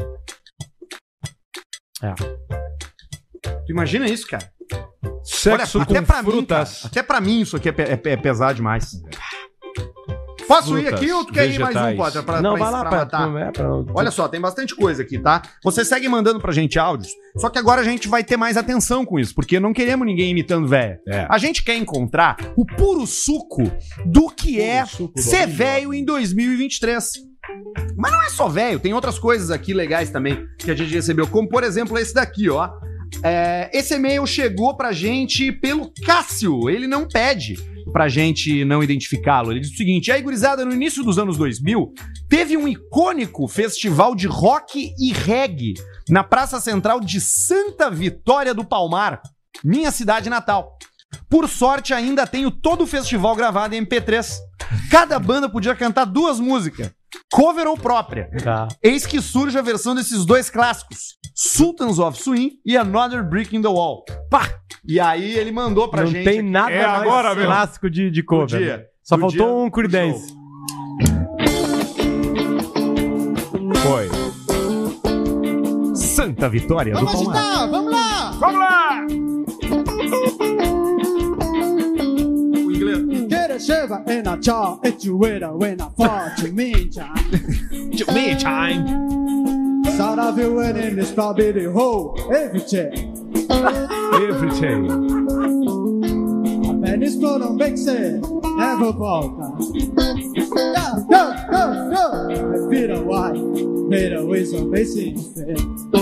É. Tu imagina isso, cara? Sexo Olha, até com pra mim, cara, frutas. até pra mim isso aqui é, pe- é pe- é pesar demais. Posso ir frutas, aqui ou tu quer ir mais um, vegetais. Potter, pra, Não, pra, vai lá pra pra, matar? é, pra- Olha só, tem bastante coisa aqui, tá? Você segue mandando pra gente áudios, só que agora a gente vai ter mais atenção com isso, porque não queremos ninguém imitando velho. É. A gente quer encontrar o puro suco do que é suco do ser mundo. velho em dois mil e vinte e três. Mas não é só velho, tem outras coisas aqui legais também que a gente recebeu, como por exemplo esse daqui, ó. É, esse e-mail chegou pra gente pelo Cássio, ele não pede pra gente não identificá-lo. Ele diz o seguinte: aí, gurizada, no início dos anos dois mil, teve um icônico festival de rock e reggae na Praça Central de Santa Vitória do Palmar, minha cidade natal. Por sorte, ainda tenho todo o festival gravado em M P três. Cada banda podia cantar duas músicas, cover ou própria. Tá. Eis que surge a versão desses dois clássicos, Sultans of Swing e Another Brick in the Wall. Pá! E aí ele mandou pra Não gente... tem nada É mais agora, meu. clássico de, de cover. Do dia. né? Só Do faltou dia um do Creedence. Foi. Santa Vitória do Palmar. Vamos lá! O inglês... Sheva in a cha, it's you with a when I fought to me, cha. To me time. Side of you winning is probably the whole every check. Everything. And it's not a mix it, never volta. Go, go, go, go. I feel a white, made a way so amazing fit.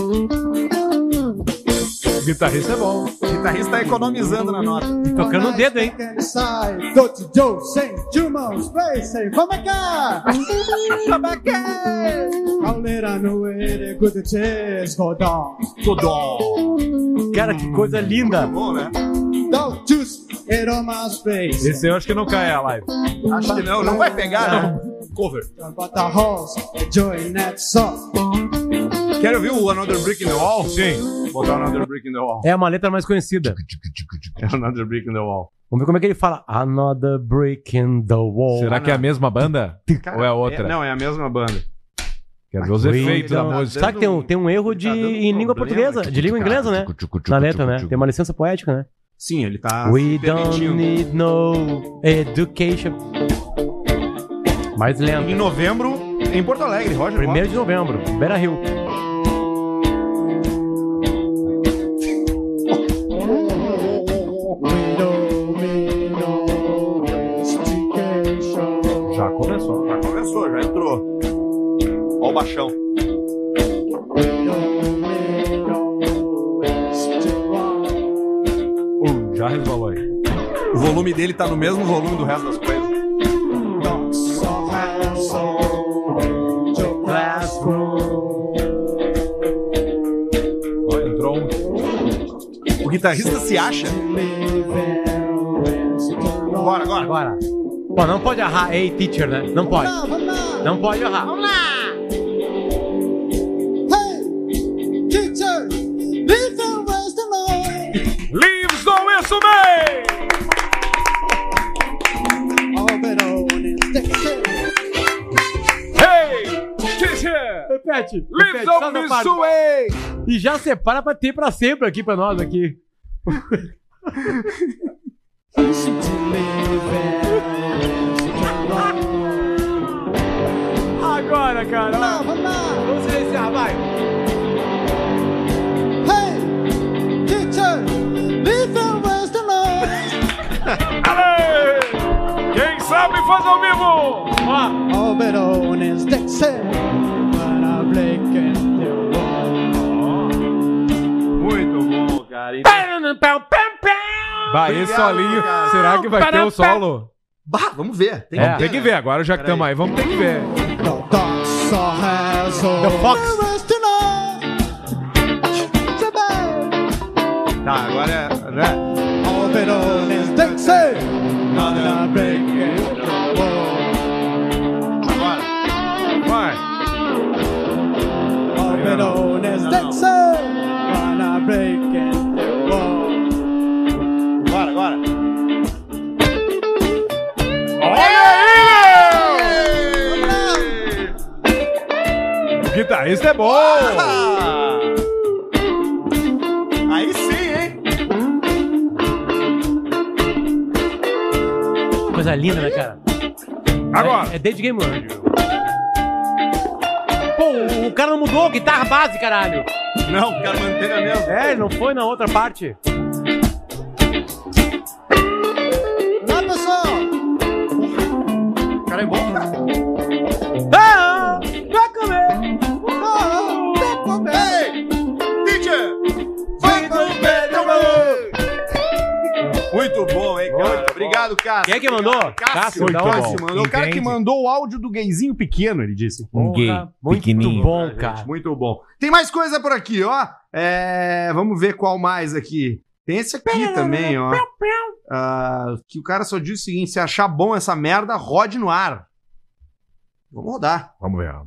O guitarrista é bom. O guitarrista tá economizando na nota. Tocando o dedo, hein? Side, go to Joe, sing, two more space, say, come back, come back. I'll let I know it, good chance, go down. Tudo. Cara, que coisa linda. Bom, né? Don't just get on my space. Esse eu acho que não cai a live. Acho que não, não vai pegar, não. Cover. But the horse enjoying that song. Quer ouvir o Another Brick in the Wall? Sim. Vou botar Another Brick in the Wall. É uma letra mais conhecida. Another Brick in the Wall. Vamos ver como é que ele fala. Another brick in the wall. Será que é a mesma banda? Cara, Ou é outra? é- não, é a mesma banda. Quero ver os We efeitos da don't- música. Sabe que tem um, tem um erro de, Tá dando em língua problema portuguesa, aqui. de língua inglesa, né? Na letra, né? Tem uma licença poética, né? Sim, ele tá... We se don't permitindo. need no education. Mais Em lento. novembro, em Porto Alegre, Roger. Primeiro de novembro, Beira Rio. Já começou. Já começou, já entrou. Ó o baixão. Uh, já resvalou aí. O volume dele tá no mesmo volume do resto das coisas. Ó, entrou um. O guitarrista se acha. Bora, agora. Agora. Pô, não pode errar, ei, teacher, né? Não pode. Não pode errar. Vamos lá! Leaves do Isso Bem! Hey! Teacher! Repete. Leaves repete, só do essa parte. Isso Bem! E já separa pra ter pra sempre aqui pra nós aqui. Agora, cara. Vamos silenciar, vai. Ale! Quem sabe faz ao vivo! Ó, Muito bom, cara. E- Vai, esse Obrigado, solinho, cara. será que vai ter o solo? Bah, vamos ver. Tem É. que Tem que ver, agora já que Peraí. estamos aí, vamos ter que ver. The Fox. Tá, agora é... Né? Agora. Vai. Agora, agora. Olha aí, meu! O guitarrista é bom! Ah! Aí sim, hein? Coisa linda, né, cara? Agora. É, é David Game One. Pô, o cara não mudou, guitarra base, caralho. Não, o cara manteve a mesma. É, ele não foi na outra parte. Lá, pessoal! O cara é bom, cara. Ah, vai comer. Ah, vai comer! Ei, teacher! Vai comer, muito bom, hein, cara? Muito Obrigado, Cássio. Quem é que mandou? Cássio, Cássio, da Cássio onde? mandou. O cara que Entende? mandou o áudio do gayzinho pequeno, ele disse. Um gay Muito pequenininho. bom, Gente, cara. muito bom. Tem mais coisa por aqui, ó. É, vamos ver qual mais aqui. Tem esse aqui também, ó. Ah, que o cara só diz o seguinte: se achar bom essa merda, rode no ar. Vamos rodar. Vamos ver.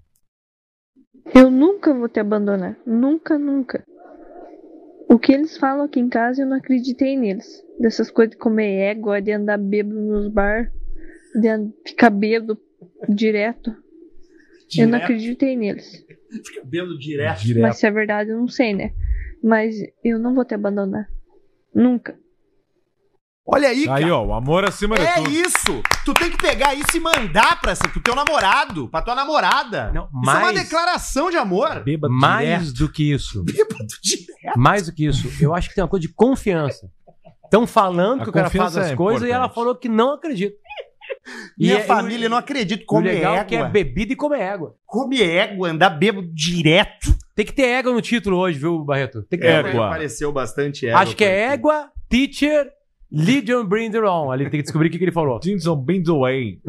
Eu nunca vou te abandonar. Nunca, nunca. O que eles falam aqui em casa, eu não acreditei neles. Dessas coisas de comer égua, de andar bêbado nos bar, de and- ficar bêbado direto. Eu não acreditei neles. Fica bêbado direto. Direto. Mas se é verdade, eu não sei, né? Mas eu não vou te abandonar. Nunca. Olha aí, cara. Aí, ó, o amor acima de É tudo. isso! Tu tem que pegar isso e mandar pra essa, pro teu namorado, pra tua namorada. Não, Isso é uma mais- declaração de amor. Bêbado Mais direto. do que isso. Bêbado direto. Mais do que isso. Eu acho que tem uma coisa de confiança. Estão falando A que o cara faz confiança as é coisas e ela importante. falou que não acredita. Minha é- família o- não acredita. O Come legal égua. é que é bebida e comer égua. Come égua, andar bêbado direto. Tem que ter égua no título hoje, viu, Barreto? Tem que ter Égua. Apareceu bastante égua. Acho que é por aqui. égua, teacher, Legion Bring It On. Ali tem que descobrir o que, que ele falou. Tinson Bins Away.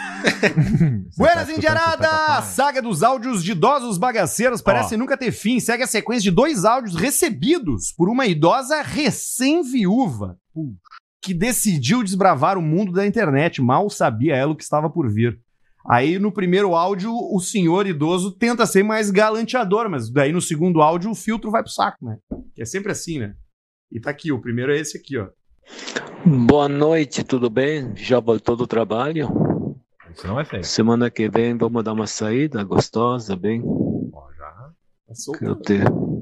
Buenas, Indiarada! A saga dos áudios de idosos bagaceiros parece Ó. nunca ter fim. Segue a sequência de dois áudios recebidos por uma idosa recém-viúva que decidiu desbravar o mundo da internet. Mal sabia ela o que estava por vir. Aí, no primeiro áudio, o senhor idoso tenta ser mais galanteador, mas daí no segundo áudio o filtro vai pro saco, né? Que é sempre assim, né? E tá aqui, o primeiro é esse aqui, ó. Boa noite, tudo bem? Já voltou do trabalho? Isso não é feio. Semana que vem vamos dar uma saída gostosa, bem? Ó, já. Quero te,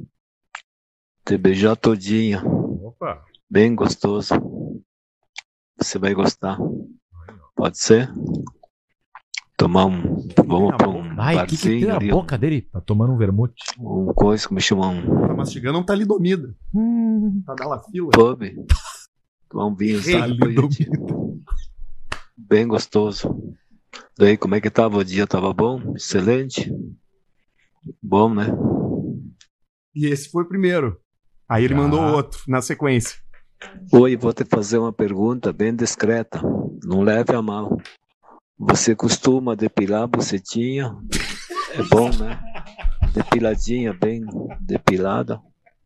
te beijar todinha, Opa. bem gostoso. Você vai gostar. Pode ser? Tomar um. Vamos pra um Ai, o que, que tem barzinho na ali, boca dele? Tá tomando um vermute. um coisa que me chama um Tá mastigando um talidomida. Tá dando a fila. pub. Tomar um vinhozinho. Talidomida. depois. Bem gostoso. Daí, como é que tava o dia? Tava bom? Excelente? Bom, né? E esse foi o primeiro. Aí ele Já. mandou outro na sequência. Oi, vou te fazer uma pergunta bem discreta. Não leve a mal. Você costuma depilar a bucetinha? É bom, né? Depiladinha, bem depilada.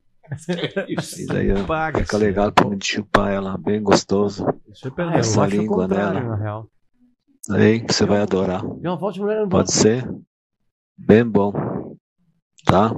E daí ó, Paga, fica legal pra me chupar ela, bem gostoso. Deixa eu Ah, perder. eu Essa acho o língua contrário, nela. na real. Aí você vai adorar. Deu uma volta de mulher no Pode ser? Bem bom. Tá?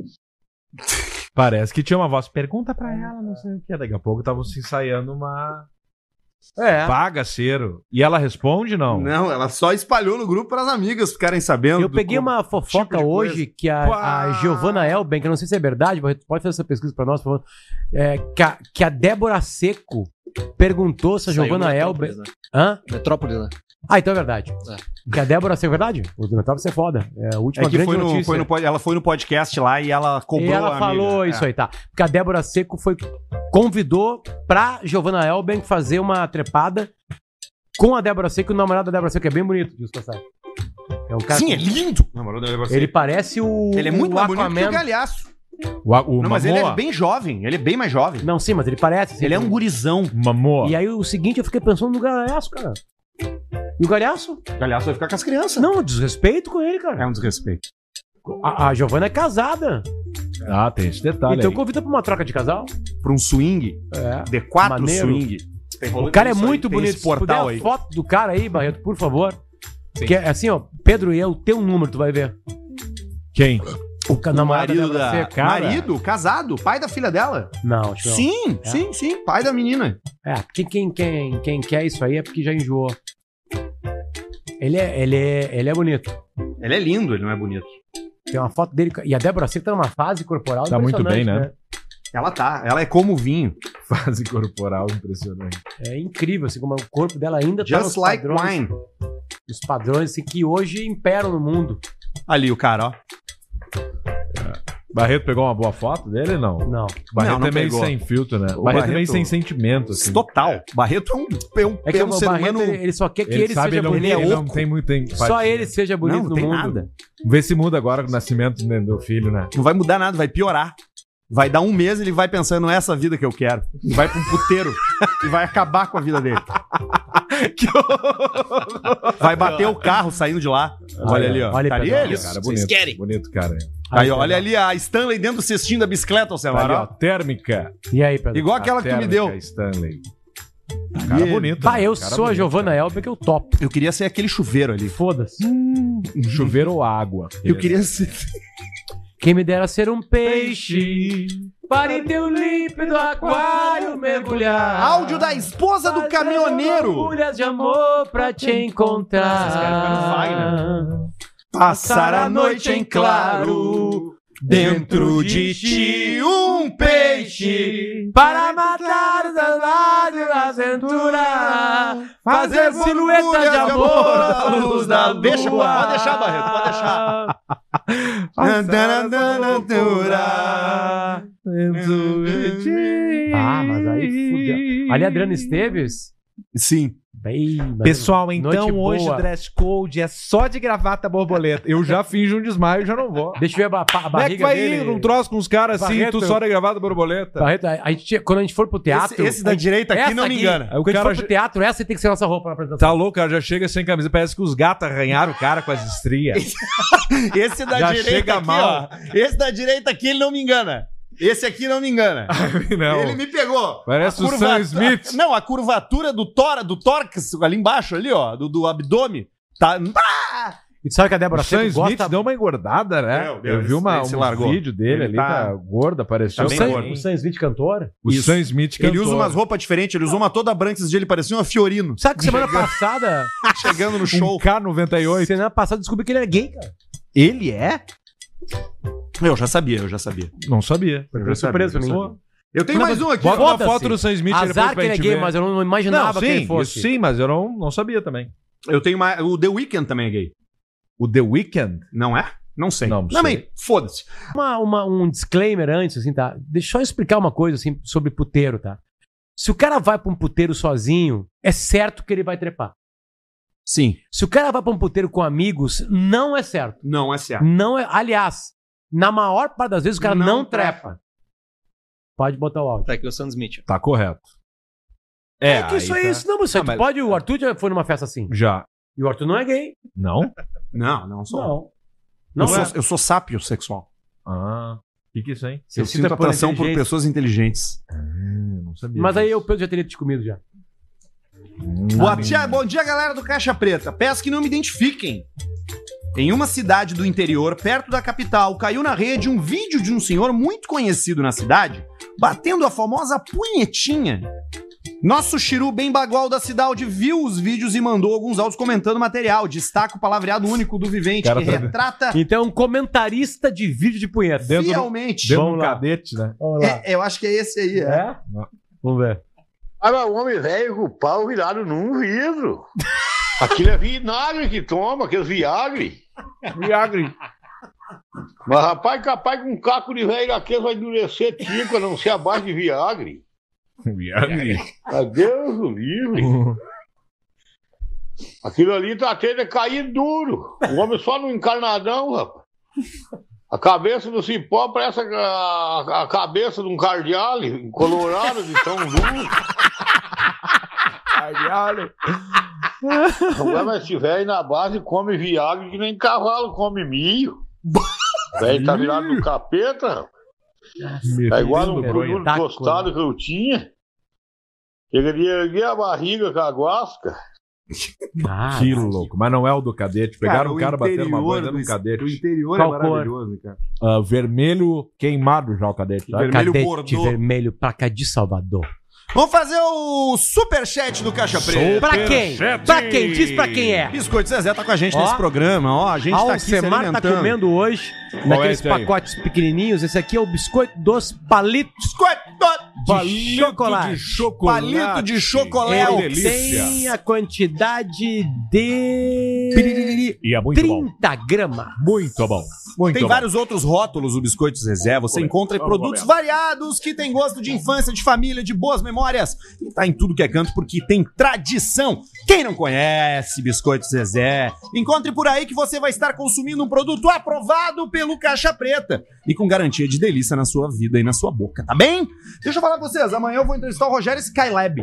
Parece que tinha uma voz. Pergunta pra ela, não sei o que. Daqui a pouco estavam se ensaiando uma É. bagaceiro. E ela responde, não? Não, ela só espalhou no grupo para as amigas ficarem sabendo. Eu do peguei como- uma fofoca tipo de hoje coisa. que a, a Pá! Giovanna Elben, que eu não sei se é verdade, mas pode fazer essa pesquisa pra nós, por favor. É, que, a, que a Débora Seco perguntou se a Saiu Giovanna no Elben. Metrópolis, né? Hã? Metrópolis, né? Ah, então é verdade. É. Que a Débora Seco é verdade? O do Metrópolis é foda. É a última É que grande foi no, notícia. foi no pod- ela foi no podcast lá e ela cobrou E ela a falou amiga. isso É. aí, tá? Porque a Débora Seco foi, convidou pra Giovanna Elben fazer uma trepada com a Débora Seco, e o namorado da Débora Seco é bem bonito, disso passagem. É um cara Sim, que- é lindo. Namorou da Débora Ele Seco. parece o. Ele é muito o mais bonito que Aquaman. o Galhaço. O, o Não, mas ele é Mamoa? bem jovem. Ele é bem mais jovem. Não, sim, mas ele parece. assim, Ele é um gurizão. Mamoa. E aí o seguinte, eu fiquei pensando no Galhaço, cara. E o Galhaço? O Galhaço vai ficar com as crianças. Não, desrespeito com ele, É cara. um desrespeito. A, a Giovana é casada. Ah, tem esse detalhe então aí. convida pra uma troca de casal. Pra um swing. É. D quatro Maneiro. swing. Tem O rolando cara é isso aí, muito tem bonito. esse portal Se puder aí. a foto do cara aí, Barreto, por favor. Que é assim, ó. Pedro, e é o teu número, tu vai ver. Quem? O, ca- O namorado marido Débora da... Seco, cara. Marido, casado, pai da filha dela. Não, acho que não. Sim, É. sim, sim. Pai da menina. É, quem, quem, quem, quem quer isso aí é porque já enjoou. Ele é, ele é, ele é bonito. Ele é lindo, ele não é bonito. Tem uma foto dele. E a Débora Seco tá numa fase corporal Tá muito bem, impressionante, né? Ela tá. Ela é como vinho. Fase corporal impressionante. É incrível, assim, como o corpo dela ainda tá Just nos like padrões. wine. Os padrões assim, que hoje imperam no mundo. Ali o cara, ó. Barreto pegou uma boa foto dele? Não. Não. Barreto Não, não é meio pegou. sem filtro, né? O Barreto, é Barreto- meio sem sentimento, assim. Total. Barreto é um, é um, É que é um o ser Barreto, humano... ele, ele só quer que Ele, ele, sabe, seja ele não, bonito. ele não tem muita empatia. Só ele seja bonito Não, não no tem mundo. nada. Vê se muda agora com o nascimento né, do filho, né? Não vai mudar nada, vai piorar. Vai dar um mês e ele vai pensando, não é essa vida que eu quero. E vai pra um puteiro e vai acabar com a vida dele. Vai bater o carro saindo de lá. Olha ali, ó. Olha Tá ali pra ele? nós. Cara, bonito. querem? Bonito, cara. Aí, ó, olha ali a Stanley dentro do cestinho da bicicleta, Tá Alcemar. ali, ó, ó. térmica. E aí, Pedro? Igual aquela A que tu me térmica deu. Stanley. Cara bonito. Pá, né? eu Cara sou a bonito, Giovanna Elber que eu topo. Eu queria ser aquele chuveiro ali. Foda-se. Chuveiro ou água? Eu queria ser... Quem me dera ser um peixe para em teu límpido aquário mergulhar. Áudio da esposa do caminhoneiro. Agulhas de amor pra te encontrar. Esses caras ficaram Passar a noite em claro, dentro de ti um peixe, para matar os danado da aventura, fazer silhueta de amor à luz da lua. Deixa, pode deixar, Barreto, pode deixar. Ah, mas aí fudeu. Ali Adriano Esteves? Sim. Bem, mas Pessoal, noite então hoje boa. o dress code é só de gravata borboleta. Eu já finjo um desmaio, já não vou. Deixa eu ver a, ba- a Como é que barriga vai dele. ir num troço com os caras assim, Barreto, tu só de gravata borboleta? Barreto, a, a gente, quando a gente for pro teatro... Esse, esse da direita aqui essa não me engana. Aí o Quando a gente cara for pro teatro, essa tem que ser a nossa roupa na apresentação. tá louco, cara, já chega sem camisa. Parece que os gatos arranharam o cara com as estrias. Esse da Já direita chega aqui, mal. ó. Esse da direita aqui, ele não me engana. Esse aqui não me engana. Não. Ele me pegou. Parece A o Sam Smith. Não, a curvatura do tórax, do tórax ali embaixo, ali, ó, do, do abdômen, tá... E tu sabe que a Débora O Sam Seco Smith gosta... deu uma engordada, né? Deu, deu. Eu vi uma, Ele se um largou. vídeo dele Ele ali, tá- tá gordo, apareceu. Tá bem bem. gordo. O Sam Smith cantor? O Isso. Sam Smith Ele cantor. usa umas roupas diferentes, ele usou uma toda branca esses dias, ele parecia um Fiorino. Sabe que semana passada... Chegando no show. Um K noventa e oito. Semana passada eu descobri que ele era gay, cara. Ele é? Eu já sabia, eu já sabia. Não sabia. Eu já surpresa sabia. pra mim. Eu tenho mais um aqui. Bota uma Foda-se. foto do Sam Smith e depois Azar que pra ele é gente gay, ver. mas eu não imaginava Não, que sim, ele fosse. isso sim, mas eu não, não sabia também. Eu tenho mais... O The Weeknd também é gay. O The Weeknd? Não é? Não sei. Não, não Também, sei. foda-se. Uma, uma- um disclaimer antes, assim, tá? Deixa eu explicar uma coisa, assim, sobre puteiro, tá? Se o cara vai pra um puteiro sozinho, é certo que ele vai trepar. Sim. Se o cara vai pra um puteiro com amigos, não é certo. Não é certo. Não é... Aliás, na maior parte das vezes o cara não, Não trepa. Pode botar o áudio. Tá aqui o Sam Smith. Tá correto. É, que isso aí é tá- isso. Não, mas, você Ah, mas- pode... O Arthur já foi numa festa assim. Já. E o Arthur não é gay. Não? Não, não sou. Não. Eu, Não sou, é. eu sou sápio sexual. Ah. O que que é isso aí? Eu Você sinto sinta por atração por inteligência. pessoas inteligentes. Hum, não sabia. Mas aí disso. eu Pedro já teria te comido já. Hum, Boa dia, bom dia, galera do Caixa Preta. Peço que não me identifiquem. Em uma cidade do interior, perto da capital, caiu na rede um vídeo de um senhor muito conhecido na cidade, batendo a famosa punhetinha. Nosso Chiru bem bagual da cidade viu os vídeos e mandou alguns áudios comentando o material. Destaca o palavreado único do Vivente, Cara, que tá- retrata Então é um comentarista de vídeo de punheta. Dentro do- fielmente. Dentro Vamos do lá. cadete, né? Vamos lá. É, eu acho que é esse aí, é. É? Vamos ver. Olha o homem velho com o pau virado num vidro. Aquilo é vinagre que toma, aqueles Viagre. Viagre. Mas rapaz, capaz com um caco de velho daquele vai endurecer tico, a não ser abaixo de Viagre. Viagre. Adeus, o livre. Aquilo ali tá tendo é cair duro. O homem só no encarnadão, rapaz. A cabeça do cipó parece a, a cabeça de um cardeal colorado de tão duro. Cardeal. Agora, mas esse velho na base come Viagra que nem cavalo come milho. O velho tá virado no capeta. Tá igual um produto Taco, tostado que eu tinha. Chegaria erguer a barriga com a guasca. Ah, Que louco. Mas não é o do cadete. Pegaram o cara batendo uma interior coisa no do- cadete. O interior Qual é cor? maravilhoso, cara. Ah, vermelho queimado já o cadete, tá? Vermelho cadete bordô. vermelho, placa de Salvador. Vamos fazer o superchat do Caixa Preta. Pra quem? Pra quem? Diz pra quem é. Biscoito Zezé tá com a gente Ó. nesse programa, ó. A gente tá aqui se Alcemar alimentando. tá comendo hoje, Qual é naqueles esse aí? pacotes pequenininhos. Esse aqui é o biscoito dos palitos Biscoito de Palito chocolate. de chocolate. Palito de chocolate. É uma Ele delícia. tem a quantidade de E é muito bom. trinta gramas. Muito bom. Muito Tem bom. vários outros rótulos o Biscoito Zezé. Você encontra em produtos variados que tem gosto de infância, de família, de boas memórias. E tá em tudo que é canto porque tem tradição. Quem não conhece Biscoito Zezé, encontre por aí que você vai estar consumindo um produto aprovado pelo Caixa Preta e com garantia de delícia na sua vida e na sua boca, tá bem? Deixa eu falar pra vocês, amanhã eu vou entrevistar o Rogério Skylab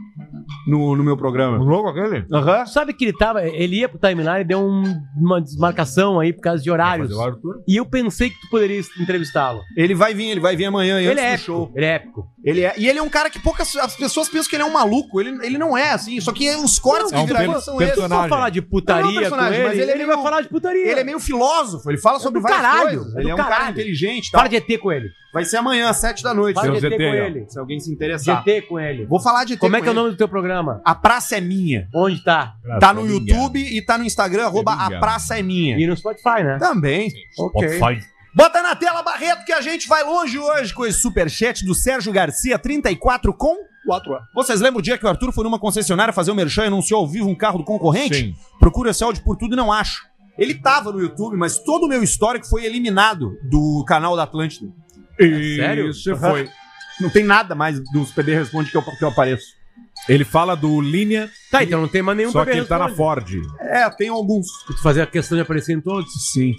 no, no meu programa. Louco aquele? Aham. Sabe que ele tava, ele ia pro timeline e deu um- uma desmarcação aí por causa de horários. Fazer o Arthur? E eu pensei que tu poderia entrevistá-lo. Ele vai vir, ele vai vir amanhã Ele antes é do épico, show. ele é épico. Ele é, e ele é um cara que poucas as pessoas pensam que ele é um maluco. Ele, ele não é, assim. Só que os cortes É que um viralizam per- são esses. Se for personagem. falar de Não, não é putaria um com personagem, ele, mas ele, ele é meio- vai falar de putaria. Ele é meio filósofo. Ele fala sobre do várias caralho, coisas. é Ele do é um cara caralho. inteligente. e Tal. Fala de E T com ele. Vai ser amanhã, às sete da noite. Fala de Seu E T Z T, com ó. ele. Se alguém se De interessar. E T com ele. Vou falar de E T Como é com que é o ele. nome do teu programa? A Praça é Minha. Onde tá? Tá no YouTube e tá no Instagram, arroba minha. A Praça é Minha. E no Spotify, né? Também. Ok. Spotify. Bota na tela, Barreto, que a gente vai longe hoje com esse superchat do Sérgio Garcia, trinta e quatro com quatro anos. Vocês lembram o dia que o Arthur foi numa concessionária fazer o merchan e anunciou ao vivo um carro do concorrente? Sim. Procura esse áudio por tudo e não acho. Ele tava no YouTube, mas todo o meu histórico foi eliminado do canal da Atlântida. sério? Isso foi. Não tem nada mais dos P D Responde que eu, que eu apareço. Ele fala do Linha, Tá, então não tem mais nenhum só pra que ele tá na responde. Ford. É, tem alguns. Tu fazer a questão de aparecer em todos? Sim.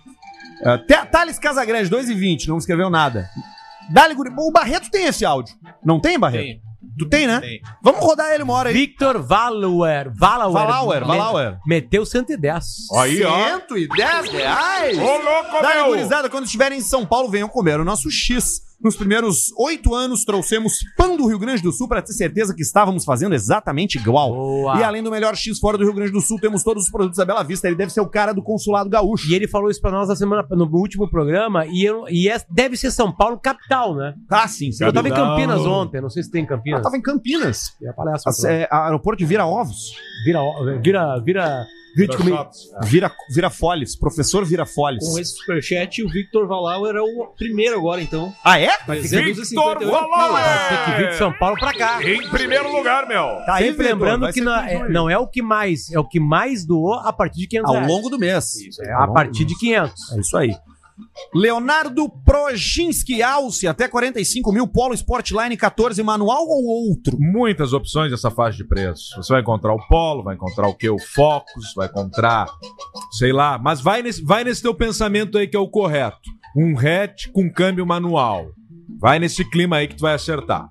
Uh, Te- Thales Casagrande, dois e vinte, não escreveu nada. Dali, guri- o Barreto tem esse áudio. Não tem, Barreto? Tem. Tu tem, né? Tem. Vamos rodar ele uma hora aí. Victor Valauer. Valauer. Valauer, Me- Valauer. Meteu cento e dez. Aí, ó. cento e dez reais? Ô, louco, Dali, meu! gurizada, quando estiverem em São Paulo, venham comer o nosso X. Nos primeiros oito anos, trouxemos pão do Rio Grande do Sul para ter certeza que estávamos fazendo exatamente igual. Boa. E além do melhor X fora do Rio Grande do Sul, temos todos os produtos da Bela Vista. Ele deve ser o cara do Consulado Gaúcho. E ele falou isso pra nós na semana, no último programa, e, eu, e é- deve ser São Paulo capital, né? Ah, sim. Eu tava em Capital. Campinas ontem, não sei se tem em Eu Campinas. tava em Campinas. E a palestra. A- é, a- aeroporto de Vira Ovos. Vira, vira, vira, vira de comida. Vira, vira Foles. Professor Vira Foles. Com esse superchat, o Victor Valauer é o primeiro agora, então. Ah, é? trezentos e Victor cinquenta e oito Valauer! Tem que vir de São Paulo pra cá. Em primeiro lugar, meu. Tá aí, Sempre Vitor, lembrando vai que ser não tudo é, aí. não é o que mais, é o que mais doou a partir de quinhentos Ao reais. longo do mês. É, a partir de quinhentos. É isso aí. Leonardo Projinski Alce, até quarenta e cinco mil, Polo Sportline quatorze, manual ou outro? Muitas opções dessa faixa de preço. Você vai encontrar o Polo, vai encontrar o que? O Focus, vai encontrar, sei lá. Mas vai nesse, vai nesse teu pensamento aí que é o correto. Um hatch com câmbio manual. Vai nesse clima aí que tu vai acertar.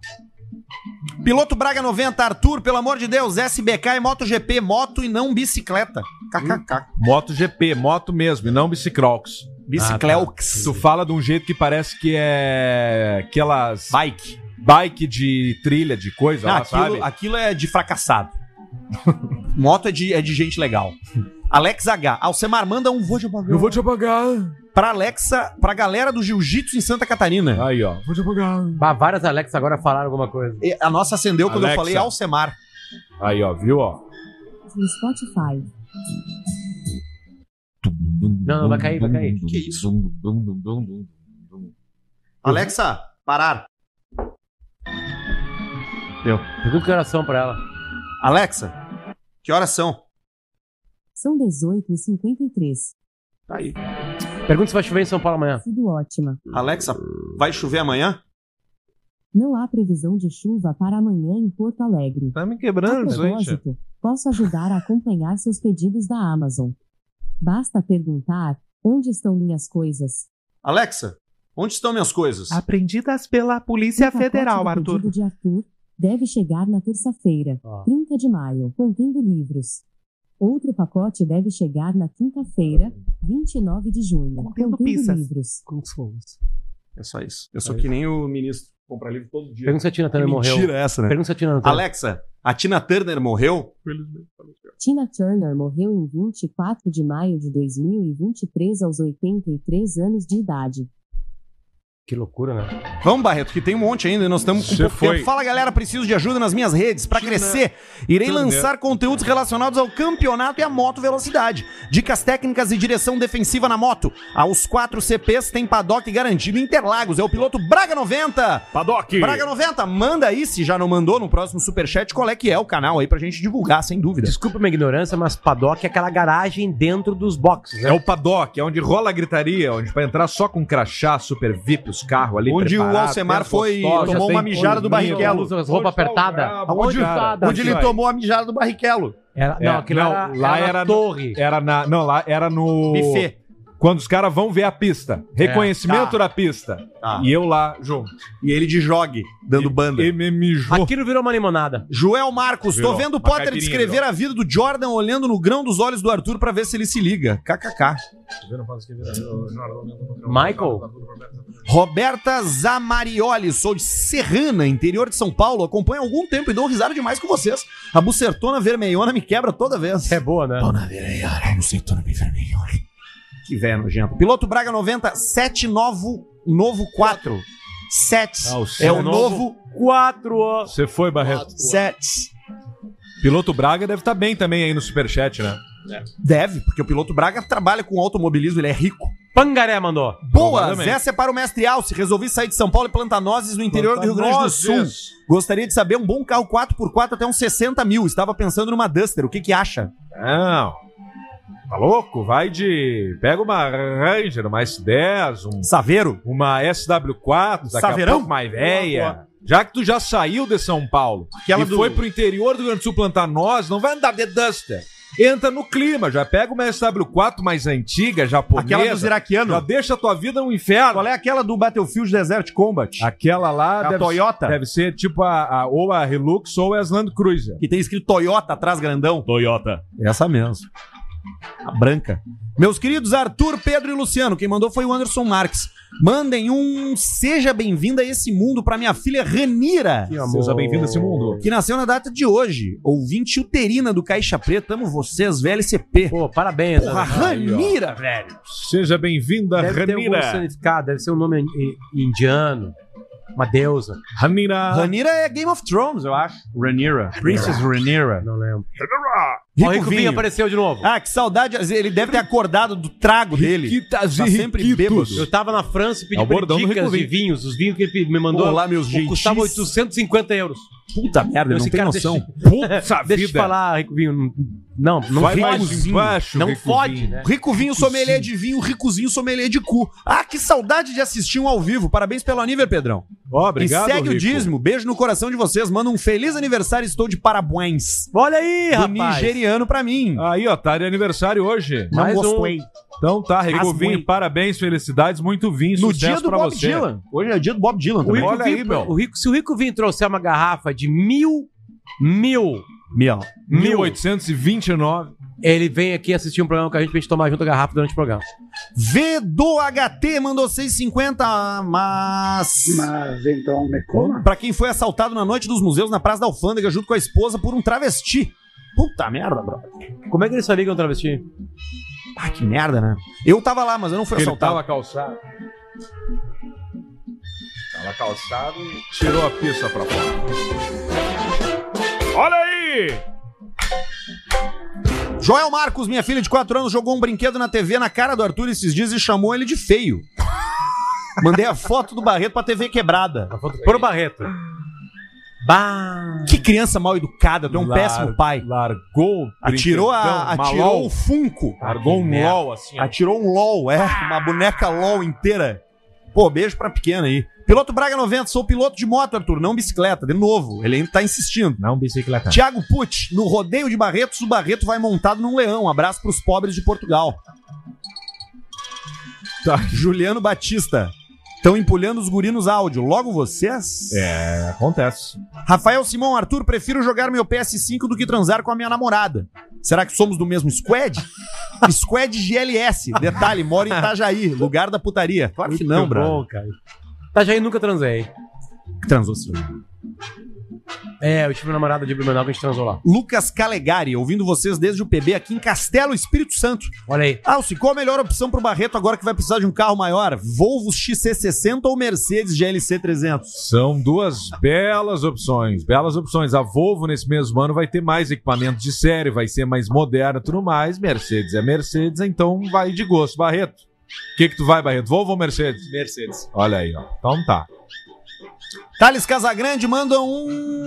Piloto Braga noventa, Arthur, pelo amor de Deus, S B K e MotoGP, moto e não bicicleta. K K K. MotoGP, moto mesmo, e não bicicrocs. Bicicleux. Tu fala de um jeito que parece que é aquelas Bike. bike de trilha, de coisa, Não, lá, sabe? aquilo, aquilo é de fracassado. Moto é de, é de gente legal. Alex H. Alcemar, manda um vou te apagar. Eu vou te apagar. Pra Alexa, pra galera do Jiu-Jitsu em Santa Catarina. Aí, ó. Vou te apagar. Bah, várias Alex agora falaram alguma coisa. E a nossa acendeu quando Alexa. eu falei Alcemar. Aí, ó, viu, ó. No Spotify. Não, não, vai cair, vai cair. Que isso? Alexa, parar. Deu. Pergunta que oração pra ela. Alexa, que horas são? São dezoito e cinquenta e três. Tá aí. Pergunta se vai chover em São Paulo amanhã. Tudo ótima. Alexa, vai chover amanhã? Não há previsão de chuva para amanhã em Porto Alegre. Tá me A quebrando, gente. propósito, posso ajudar a acompanhar seus pedidos da Amazon. Basta perguntar, onde estão minhas coisas? Alexa, onde estão minhas coisas? Apreendidas pela Polícia O pacote Federal, do Arthur. pedido de Arthur deve chegar na terça-feira, Ó. trinta de maio, contendo livros. Outro pacote deve chegar na quinta-feira, vinte e nove de junho, Contendo contendo pizzas. livros. Com fomos. É só isso. Eu sou que nem o ministro. Compra livro todo dia. Pergunta se a Tina Turner morreu. Mentira essa, né? Pergunta se a Tina Turner. Alexa, a Tina Turner morreu? Tina Turner morreu em vinte e quatro de maio de dois mil e vinte e três aos oitenta e três anos de idade. Que loucura, né? Vamos, Barreto, que tem um monte ainda e nós estamos com Você pouco foi. tempo. Fala, galera, preciso de ajuda nas minhas redes para crescer. Irei Tudo lançar mesmo. conteúdos relacionados ao campeonato e à moto velocidade. Dicas técnicas e direção defensiva na moto. Aos quatro C Ps tem paddock garantido em Interlagos. É o piloto Braga noventa. Paddock. Braga noventa, manda aí, se já não mandou, no próximo superchat, qual é que é o canal aí pra gente divulgar, sem dúvida. Desculpa minha ignorância, mas paddock é aquela garagem dentro dos boxes, né? É o paddock, é onde rola a gritaria, onde pra entrar só com crachá, super V I P, os carros ali Onde o preparados, Alcemar tem as foi, gostosas, tomou tem uma mijada do cozinha, Barrichello. Usa as roupas apertadas. Onde, cara, onde ele isso aí. tomou a mijada do Barrichello. Era, É, não, aquilo não, era, lá era, era na no- torre. Era na, não, lá era no... Buffet. Quando os caras vão ver a pista. Reconhecimento tá. da pista. Tá. E eu lá junto. E ele de jogue, dando banda. E me mijou. Aquilo virou uma limonada. Joel Marcos, Virou. tô vendo o Uma Potter caipirinha, descrever virou. a vida do Jordan olhando no grão dos olhos do Arthur pra ver se ele se liga. K K K. Michael? Roberta Zamarioli, sou de Serrana, interior de São Paulo. Acompanho há algum tempo e dou risada demais com vocês. A bucertona vermelhona me quebra toda vez. É boa, né? Dona vermelhona, bucertona vermelhona. Que velho nojento. Piloto Braga noventa, sete novo, novo quatro. sete. Ah, o é o novo- novo quatro. Você foi, Barreto. sete. Piloto Braga deve estar bem também aí no superchat, né? Deve, porque o piloto Braga trabalha com automobilismo, ele é rico. Pangaré mandou. Boas! Provavelmente. Essa é para o mestre Alce. Resolvi sair de São Paulo e plantar nozes no interior do Rio Grande do Sul. Nozes. Gostaria de saber um bom carro quatro por quatro até uns sessenta mil. Estava pensando numa Duster. O que que acha? Não. Tá louco? Vai de... Pega uma Ranger, uma S dez, um... Saveiro? uma S W quatro, daqui Saveirão? a pouco mais velha. Já que tu já saiu de São Paulo Aquela e do- foi pro interior do Rio Grande do Sul plantar nós, não vai andar de Duster. Entra no clima, já pega uma S W quatro mais antiga, japonesa. Aquela dos iraquianos. Já deixa a tua vida um inferno. Qual é aquela do Battlefield Desert Combat? Aquela lá A deve, Toyota? deve ser tipo a, a- ou a Hilux ou as Land Cruiser. Que tem escrito Toyota atrás grandão. Toyota. Essa mesmo. A branca. Meus queridos Arthur, Pedro e Luciano, quem mandou foi o Anderson Marques. Mandem um seja bem-vindo a esse mundo pra minha filha Ranira, Seja bem-vindo a esse mundo. que nasceu na data de hoje. Ouvinte uterina do Caixa Preta, amo vocês, V L C P. Pô, parabéns. Porra, né? Ranira, velho. Seja bem-vinda, Deve ter algum Ranira. significado, deve ser um nome i- indiano. Uma deusa. Ranira. Ranira é Game of Thrones, eu acho. Ranira. Princess Ranira. Não lembro. Rico Ó, o Rico Vinho. Vinho apareceu de novo. Ah, que saudade. Ele deve ter acordado do trago dele. Riquitas Tá e sempre riquitos. bêbado. Eu tava na França e pedi É o pra bordão ele do dicas Rico de Vinho. vinhos. Os vinhos que ele me mandou Olá, meus custavam gentis. oitocentos e cinquenta euros. Puta merda, ele não Esse tem cara noção. Puta Deixa eu te vida. falar, Rico Vinho. Não, não Vai fode. mais embaixo, Não Rico fode, Vinho. né? Rico Vinho, sommelier de vinho, Ricozinho, sommelier de cu. Ah, que saudade de assistir um ao vivo. Parabéns pelo aniversário, Pedrão. Ó, obrigado, e segue o Rico. dízimo. Beijo no coração de vocês. Manda um feliz aniversário. Estou de parabéns. Olha aí, Do rapaz. nigeriano pra mim. Aí, ó, tá de aniversário hoje. Não mais gostei. Então tá, Rico Rasgo, Vinho, hein? parabéns, felicidades, muito vinho, No sucesso dia do pra Bob você. Dylan. Hoje é dia do Bob Dylan O também. Rico Olha aí, Vinho, meu. o Rico, se o Rico Vinho trouxer uma garrafa de mil, mil, Meu. mil oitocentos e vinte e nove. ele vem aqui assistir um programa com a gente pra gente tomar junto a garrafa durante o programa. V do H T mandou seis e cinquenta, mas... Mas então me coma. Pra quem foi assaltado na noite dos museus na Praça da Alfândega junto com a esposa por um travesti. Puta merda, bro. Como é que ele sabia que é um travesti? Ah, que merda, né? Eu tava lá, mas eu não fui Ele assaltado. tava calçado. Tava calçado e tirou a pista pra fora. Olha aí! Joel Marcos, minha filha de quatro anos, jogou um brinquedo na T V na cara do Arthur esses dias e chamou ele de feio. Mandei a foto do Barreto pra T V quebrada. Pro Barreto. Bah. Que criança mal educada, tu é um Lar- péssimo pai. Largou o Atirou, a, brinquedão, atirou uma LOL. o Funko. Largou um merda. LOL assim, ó. Atirou um LOL, é, uma boneca LOL inteira. Pô, beijo pra pequena aí. Piloto Braga noventa, sou piloto de moto, Arthur, não bicicleta, de novo. Ele ainda tá insistindo. Não bicicleta. Tiago Pucci, no rodeio de Barretos, o Barreto vai montado num leão. Abraço pros pobres de Portugal. Tá. Juliano Batista. Estão empulhando os guri nos áudios. Logo vocês? É, acontece. Rafael Simão, Arthur, prefiro jogar meu P S cinco do que transar com a minha namorada. Será que somos do mesmo squad? Squad G L S. Detalhe, moro em Itajaí, lugar da putaria. Claro que não, Muito bro. bom, cara. Itajaí nunca transei. Transou sim. É, eu tive uma namorada de Blumenau que a gente transou lá. Lucas Calegari, ouvindo vocês desde o P B aqui em Castelo Espírito Santo. Olha aí. Alci, qual a melhor opção pro Barreto agora que vai precisar de um carro maior? Volvo X C sessenta ou Mercedes G L C trezentos? São duas belas opções, belas opções. A Volvo nesse mesmo ano vai ter mais equipamento de série, vai ser mais moderna e tudo mais. Mercedes é Mercedes, então vai de gosto. Barreto, o que que tu vai, Barreto? Volvo ou Mercedes? Mercedes. Olha aí, ó. Então tá. Thales Casagrande manda um...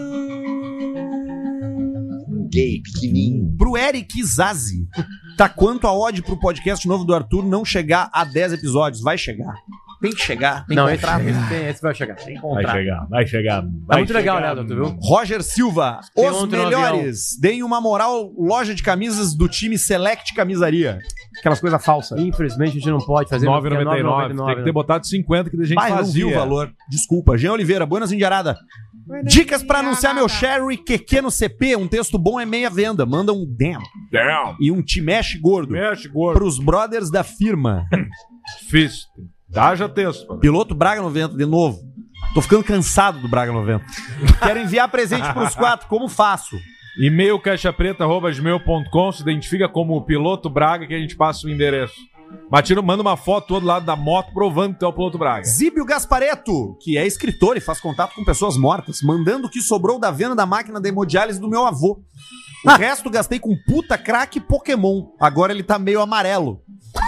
Um gay pequenininho. Pro Eric Zazi. Tá quanto a odd pro podcast novo do Arthur não chegar a dez episódios? Vai chegar. Tem que chegar. Tem Não, contrato. esse, esse, tem- esse vai chegar. Tem Vai contrato. chegar, vai chegar. Tá Vai muito legal, chegar. né, doutor, viu? Roger Silva, Tem os ontem no melhores. Deem uma moral, loja de camisas do time Select Camisaria. Aquelas coisas falsas. Infelizmente a gente não pode fazer nove reais e noventa e nove. porque é nove reais e noventa e nove, Tem que ter botado cinquenta que a gente Vai, não fazia. vi o valor. Desculpa. Jean Oliveira, Buenas Indiarada. Dicas pra anunciar meu Sherry Q Q no C P. Um texto bom é meia venda. Manda um damn. Damn. E um te mexe gordo. Mexe, gordo. Pros brothers da firma. Difícil. Haja texto. mano. Piloto Braga noventa, de novo. Tô ficando cansado do Braga noventa. Quero enviar presente pros quatro. Como faço? E-mail caixapreta arroba gmail ponto com. Se identifica como o Piloto Braga que a gente passa o endereço. Matino, manda uma foto do outro lado da moto provando que tu é o Piloto Braga. Zíbio Gaspareto, que é escritor e faz contato com pessoas mortas, mandando o que sobrou da venda da máquina da hemodiálise do meu avô. O resto gastei com puta, crack e Pokémon. Agora ele tá meio amarelo.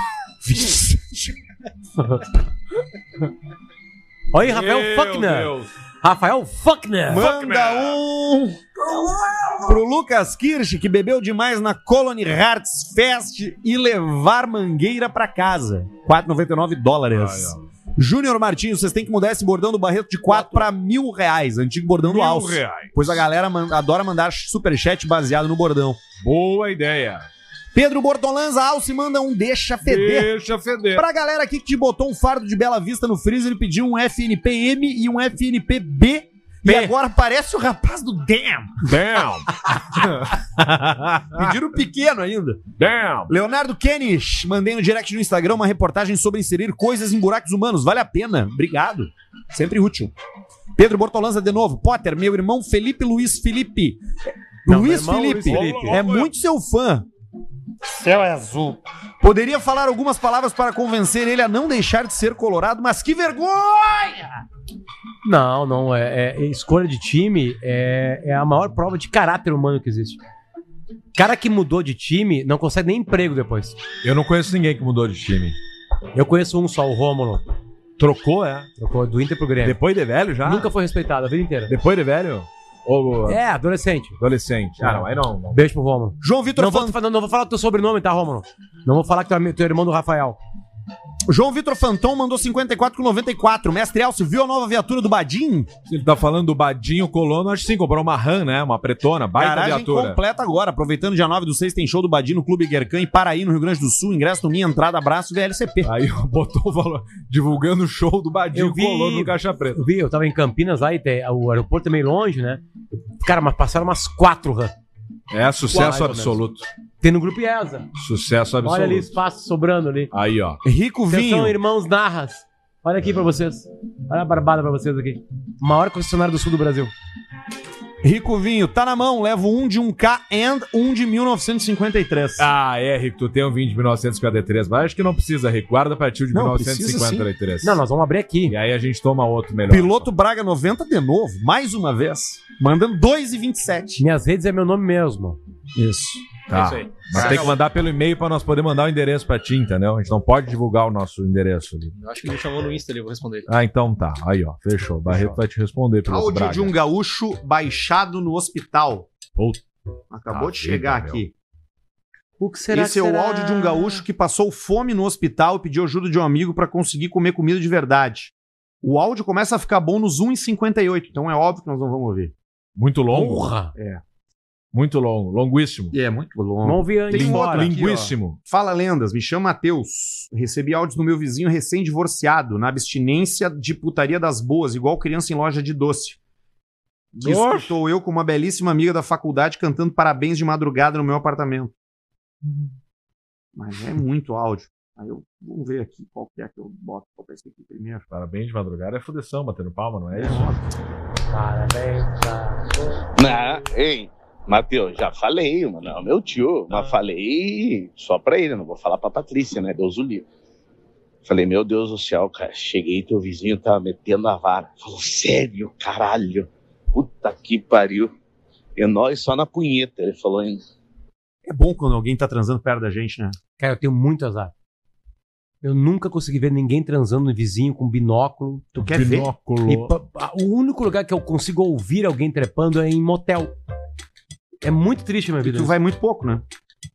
Olha aí, Rafael Meu Fuckner. Deus. Rafael Fuckner. Manda um pro Lucas Kirsch, que bebeu demais na Colony Hearts Fest e levar mangueira pra casa. quatro reais e noventa e nove dólares. Ai, Júnior Martins, vocês têm que mudar esse bordão do Barreto de quatro pra mil reais. Antigo bordão do Mil Alce. reais. Pois a galera man- adora mandar superchat baseado no bordão. Boa ideia. Pedro Bortolanza, Alce manda um deixa feder. Deixa feder. Pra galera aqui que te botou um fardo de Bela Vista no freezer, ele pediu um F N P M e um F N P B. E agora parece o rapaz do Damn. Damn. Pediram pequeno ainda. Damn. Leonardo Kenish, mandei no direct do Instagram uma reportagem sobre inserir coisas em buracos humanos. Vale a pena. Obrigado. Sempre útil. Pedro Bortolanza de novo. Potter, meu irmão Felipe Luiz Felipe. Não, Luiz meu irmão Felipe. Luiz Felipe. É muito seu fã. Céu é azul. Poderia falar algumas palavras para convencer ele a não deixar de ser colorado, mas que vergonha! Não, não. É, é- escolha de time é, é a maior prova de caráter humano que existe. Cara que mudou de time não consegue nem emprego depois. Eu não conheço ninguém que mudou de time. Eu conheço um só, o Rômulo. Trocou, é? Trocou do Inter pro Grêmio. Depois de velho já? Nunca foi respeitado a vida inteira. Depois de velho? Ou É, adolescente. adolescente? Ah, não, aí não. não. Beijo pro Rômulo. João Vitor Não vou, Fan- te falar- não vou falar o teu sobrenome, tá, Rômulo? Não vou falar que tu é teu irmão do Rafael. João Vitor Fanton mandou cinquenta e quatro com noventa e quatro. Mestre Alcio, viu a nova viatura do Badim? Ele tá falando do Badinho Colono, acho que sim, comprou uma RAM, né? Uma pretona, baita Garagem viatura. completa agora. Aproveitando dia nove do seis, tem show do Badim no Clube Guercan em Paraí, no Rio Grande do Sul. Ingresso no Minha Entrada, abraço, V L C P. Aí botou o valor, divulgando o show do Badinho Eu vi- Colono no Caixa Preta. Eu vi, eu tava em Campinas lá e tem- o aeroporto é meio longe, né? Cara, mas passaram umas quatro RAM. É sucesso Quatro, absoluto. Tem no Grupo IESA. Sucesso absoluto. Olha ali, espaço sobrando ali. Aí, ó. Rico Atenção, Vinho. irmãos Narras. Olha aqui pra vocês. Olha a barbada pra vocês aqui. Maior concessionário do sul do Brasil. Rico Vinho, tá na mão. Levo um de um K and um de mil novecentos e cinquenta e três. Ah, é, Rico, tu tem um vinho de mil novecentos e cinquenta e três, mas acho que não precisa, Rico. Guarda pra ti o de Não, mil novecentos e cinquenta e três. Não, nós vamos abrir aqui. E aí a gente toma outro melhor. Piloto Braga noventa de novo, mais uma vez. Mandando dois e vinte e sete. Minhas redes é meu nome mesmo. Isso. Tá. É isso aí. Mas tem que mandar pelo e-mail pra nós poder mandar o endereço pra ti, entendeu? A gente não pode divulgar o nosso endereço ali. Eu acho que ele chamou no Insta ali, eu vou responder. Ah, então tá. Aí, ó. Fechou. Barreto vai te responder pelo Áudio Braga. de um gaúcho baixado no hospital. Puta Acabou de vida, chegar meu. aqui. O que será Esse que é o será? áudio de um gaúcho que passou fome no hospital e pediu ajuda de um amigo pra conseguir comer comida de verdade. O áudio começa a ficar bom nos um e cinquenta e oito, então é óbvio que nós não vamos ouvir. Muito longo? Porra! É. Muito longo. Longuíssimo. É, muito longo. Vamos ouvir antes. Tem um Bora. outro aqui, Linguíssimo. Fala lendas, me chamo Matheus. Recebi áudios do meu vizinho recém-divorciado, na abstinência de putaria das boas, igual criança em loja de doce. Que Oxe. escutou eu com uma belíssima amiga da faculdade cantando parabéns de madrugada no meu apartamento. Mas é muito áudio. Aí eu vou ver aqui qual que é que eu boto pra esse aqui primeiro. Parabéns de madrugada é fudeção, batendo palma, não é isso? Parabéns, Não, ei, Matheus, já falei, mano, é o meu tio, mas falei só pra ele, não vou falar pra Patrícia, né, Deus o livre. Falei, meu Deus do céu, cara, cheguei, teu vizinho tava metendo a vara. Falou, sério, caralho, puta que pariu. E nós só na punheta, ele falou ainda. É bom quando alguém tá transando perto da gente, né? Cara, eu tenho muito azar. Eu nunca consegui ver ninguém transando no vizinho com binóculo. Tu quer ver? E, pa- pa- o único lugar que eu consigo ouvir alguém trepando é em motel. É muito triste a minha E vida. tu vai muito pouco, né?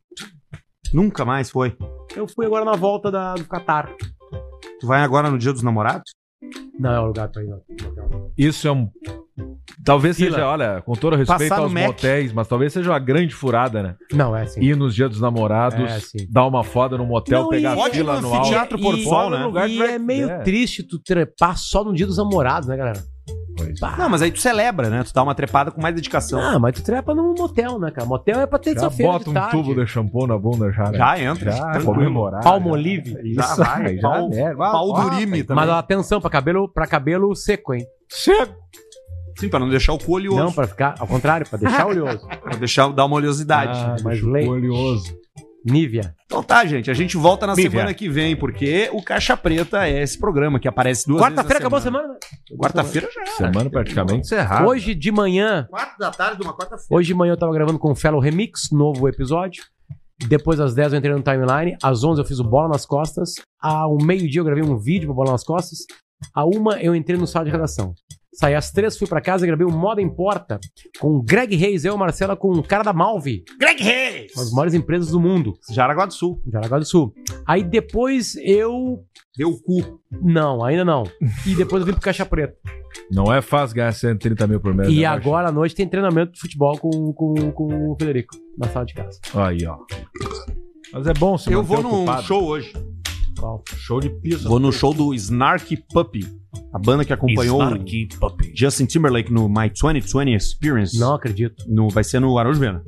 Nunca mais foi. Eu fui agora na volta da, do Catar. Tu vai agora no Dia dos Namorados? Não, é o lugar pra ir no motel. Isso é um... Talvez Fila. seja, olha, com todo respeito Passar no aos Mac. motéis, mas talvez seja uma grande furada, né? Não, é assim. Ir nos dias dos namorados, É, sim. dar uma foda no motel, Não, pegar e- a fila pode ir no no alto. anfiteatro por e- sol, no né? lugar que E vai- é meio é. triste tu trepar só no dia dos namorados, né, galera? Pois. Não, mas aí tu celebra, né? Tu dá uma trepada com mais dedicação. Ah, mas tu trepa num motel, né, cara? Motel é pra Já terça-feira bota de um tarde. tubo de shampoo na bunda já, né? Já entra. Já, tranquilo. comemorar. Palmolive. Já Isso, vai. aí já Pau, é, vai, pau vai, durime também. Mas atenção, pra cabelo, pra cabelo seco, hein? Chega! Sim, pra não deixar o cu oleoso. Não, pra ficar, ao contrário, pra deixar oleoso. Pra deixar, dar uma oleosidade. Ah, mas deixa o lei- cu oleoso. Nívea. Então tá, gente. A gente volta na Nívea. semana que vem, porque o Caixa Preta é esse programa que aparece duas vezes Quarta-feira na acabou a semana, né? Quarta-feira já era. Semana praticamente encerrada. Hoje de manhã, Quatro da tarde de uma quarta-feira. hoje de manhã eu tava gravando com o Fellow Remix, novo episódio. Depois às dez eu entrei no Timeline. Às onze eu fiz o Bola nas Costas. Ao meio-dia eu gravei um vídeo pro Bola nas Costas. À uma eu entrei no sala de redação. Saí às três, fui pra casa e gravei o Moda Importa com o Greg Reis, eu e Marcela com o cara da Malve. Greg Reis! Uma das maiores empresas do mundo. Jaraguá do Sul. Jaraguá do Sul. Aí depois eu... Deu o cu. Não, ainda não. E depois eu vim pro Caixa Preta. Não é fácil ganhar cento e trinta mil por mês. E né, agora à noite tem treinamento de futebol com, com, com o Federico, na sala de casa. Baixo? Aí, ó. Mas é bom se Eu manter vou num ocupado. show hoje. Qual? Show de pizza. Vou no show do Snarky Puppy. A banda que acompanhou Snarky Puppy. o Justin Timberlake no My dois mil e vinte Experience. Não acredito. No, vai ser no Araújo Viana.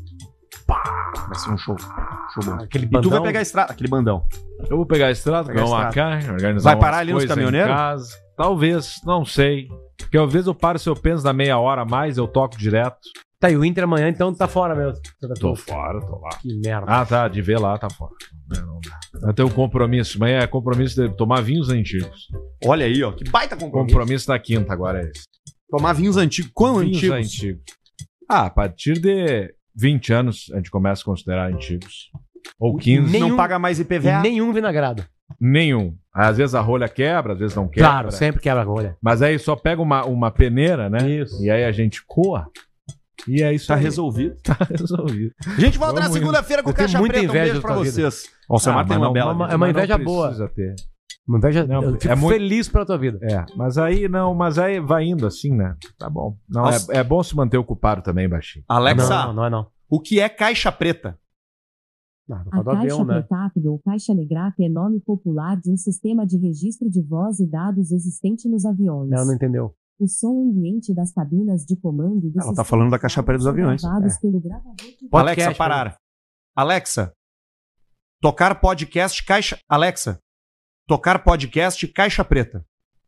Vai ser um show. Show bom. Aquele E tu bandão. vai pegar a estrada, aquele bandão. Eu vou pegar a estrada, Pegar pegar a uma estrada. carne, organizar Vai umas parar ali nos coisas em caminhoneiros? casa. Talvez, não sei. Porque às vezes eu paro, se eu penso na meia hora a mais, eu toco direto. Tá, e o Inter amanhã então tá fora mesmo. Tô fora, tô lá. Que merda. Ah, tá, de ver lá, tá fora. Não, não dá. Eu tenho um compromisso. Amanhã é compromisso de tomar vinhos antigos. Olha aí, ó. Que baita compromisso. Compromisso na quinta agora é esse. Tomar vinhos antigos. Quão Vinhos antigos? antigos. Ah, a partir de vinte anos a gente começa a considerar antigos. Ou quinze. Nenhum- Não paga mais I P V A? E nenhum vinagrado. Nenhum. Às vezes a rolha quebra, às vezes não quebra. Claro, sempre quebra a rolha. Mas aí só pega uma, uma peneira, né? Isso. E aí a gente coa. E é isso Tá aí. resolvido. Tá resolvido. A gente volta na Vamos segunda-feira com Eu o tenho Caixa muita Preta. Um inveja beijo da pra tua vida. vocês. Ó, o Samar Ah, tem mas uma não- bela. uma- vida. é uma Mas não inveja boa. precisa ter. Uma inveja, Não, eu fico é muito- feliz pela tua vida. É, mas aí não, mas aí vai indo assim, né? Tá bom. Não, é, Nossa. é bom se manter ocupado também, baixinho. Alexa, Não, não é não. o que é Caixa Preta? Não, A do avião, caixa né? pretável ou caixa negrata é nome popular de um sistema de registro de voz e dados existente nos aviões. Não, não entendeu. O som ambiente das cabinas de comando do Ela tá falando da caixa preta dos aviões. gravados pelo gravador que- Podcast, Alexa, parar. Alexa, tocar podcast Caixa... Alexa, tocar podcast Caixa Preta.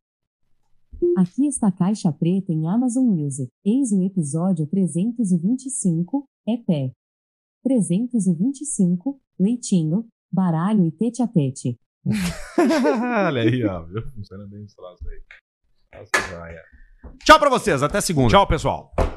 Aqui está Caixa Preta em Amazon Music. Eis o episódio trezentos e vinte e cinco, é pé. trezentos e vinte e cinco, leitinho, baralho e tete a tete. Olha aí, ó. Viu? Funciona bem esse troço aí. Nossa, joia. Tchau pra vocês, até segunda. Tchau, pessoal.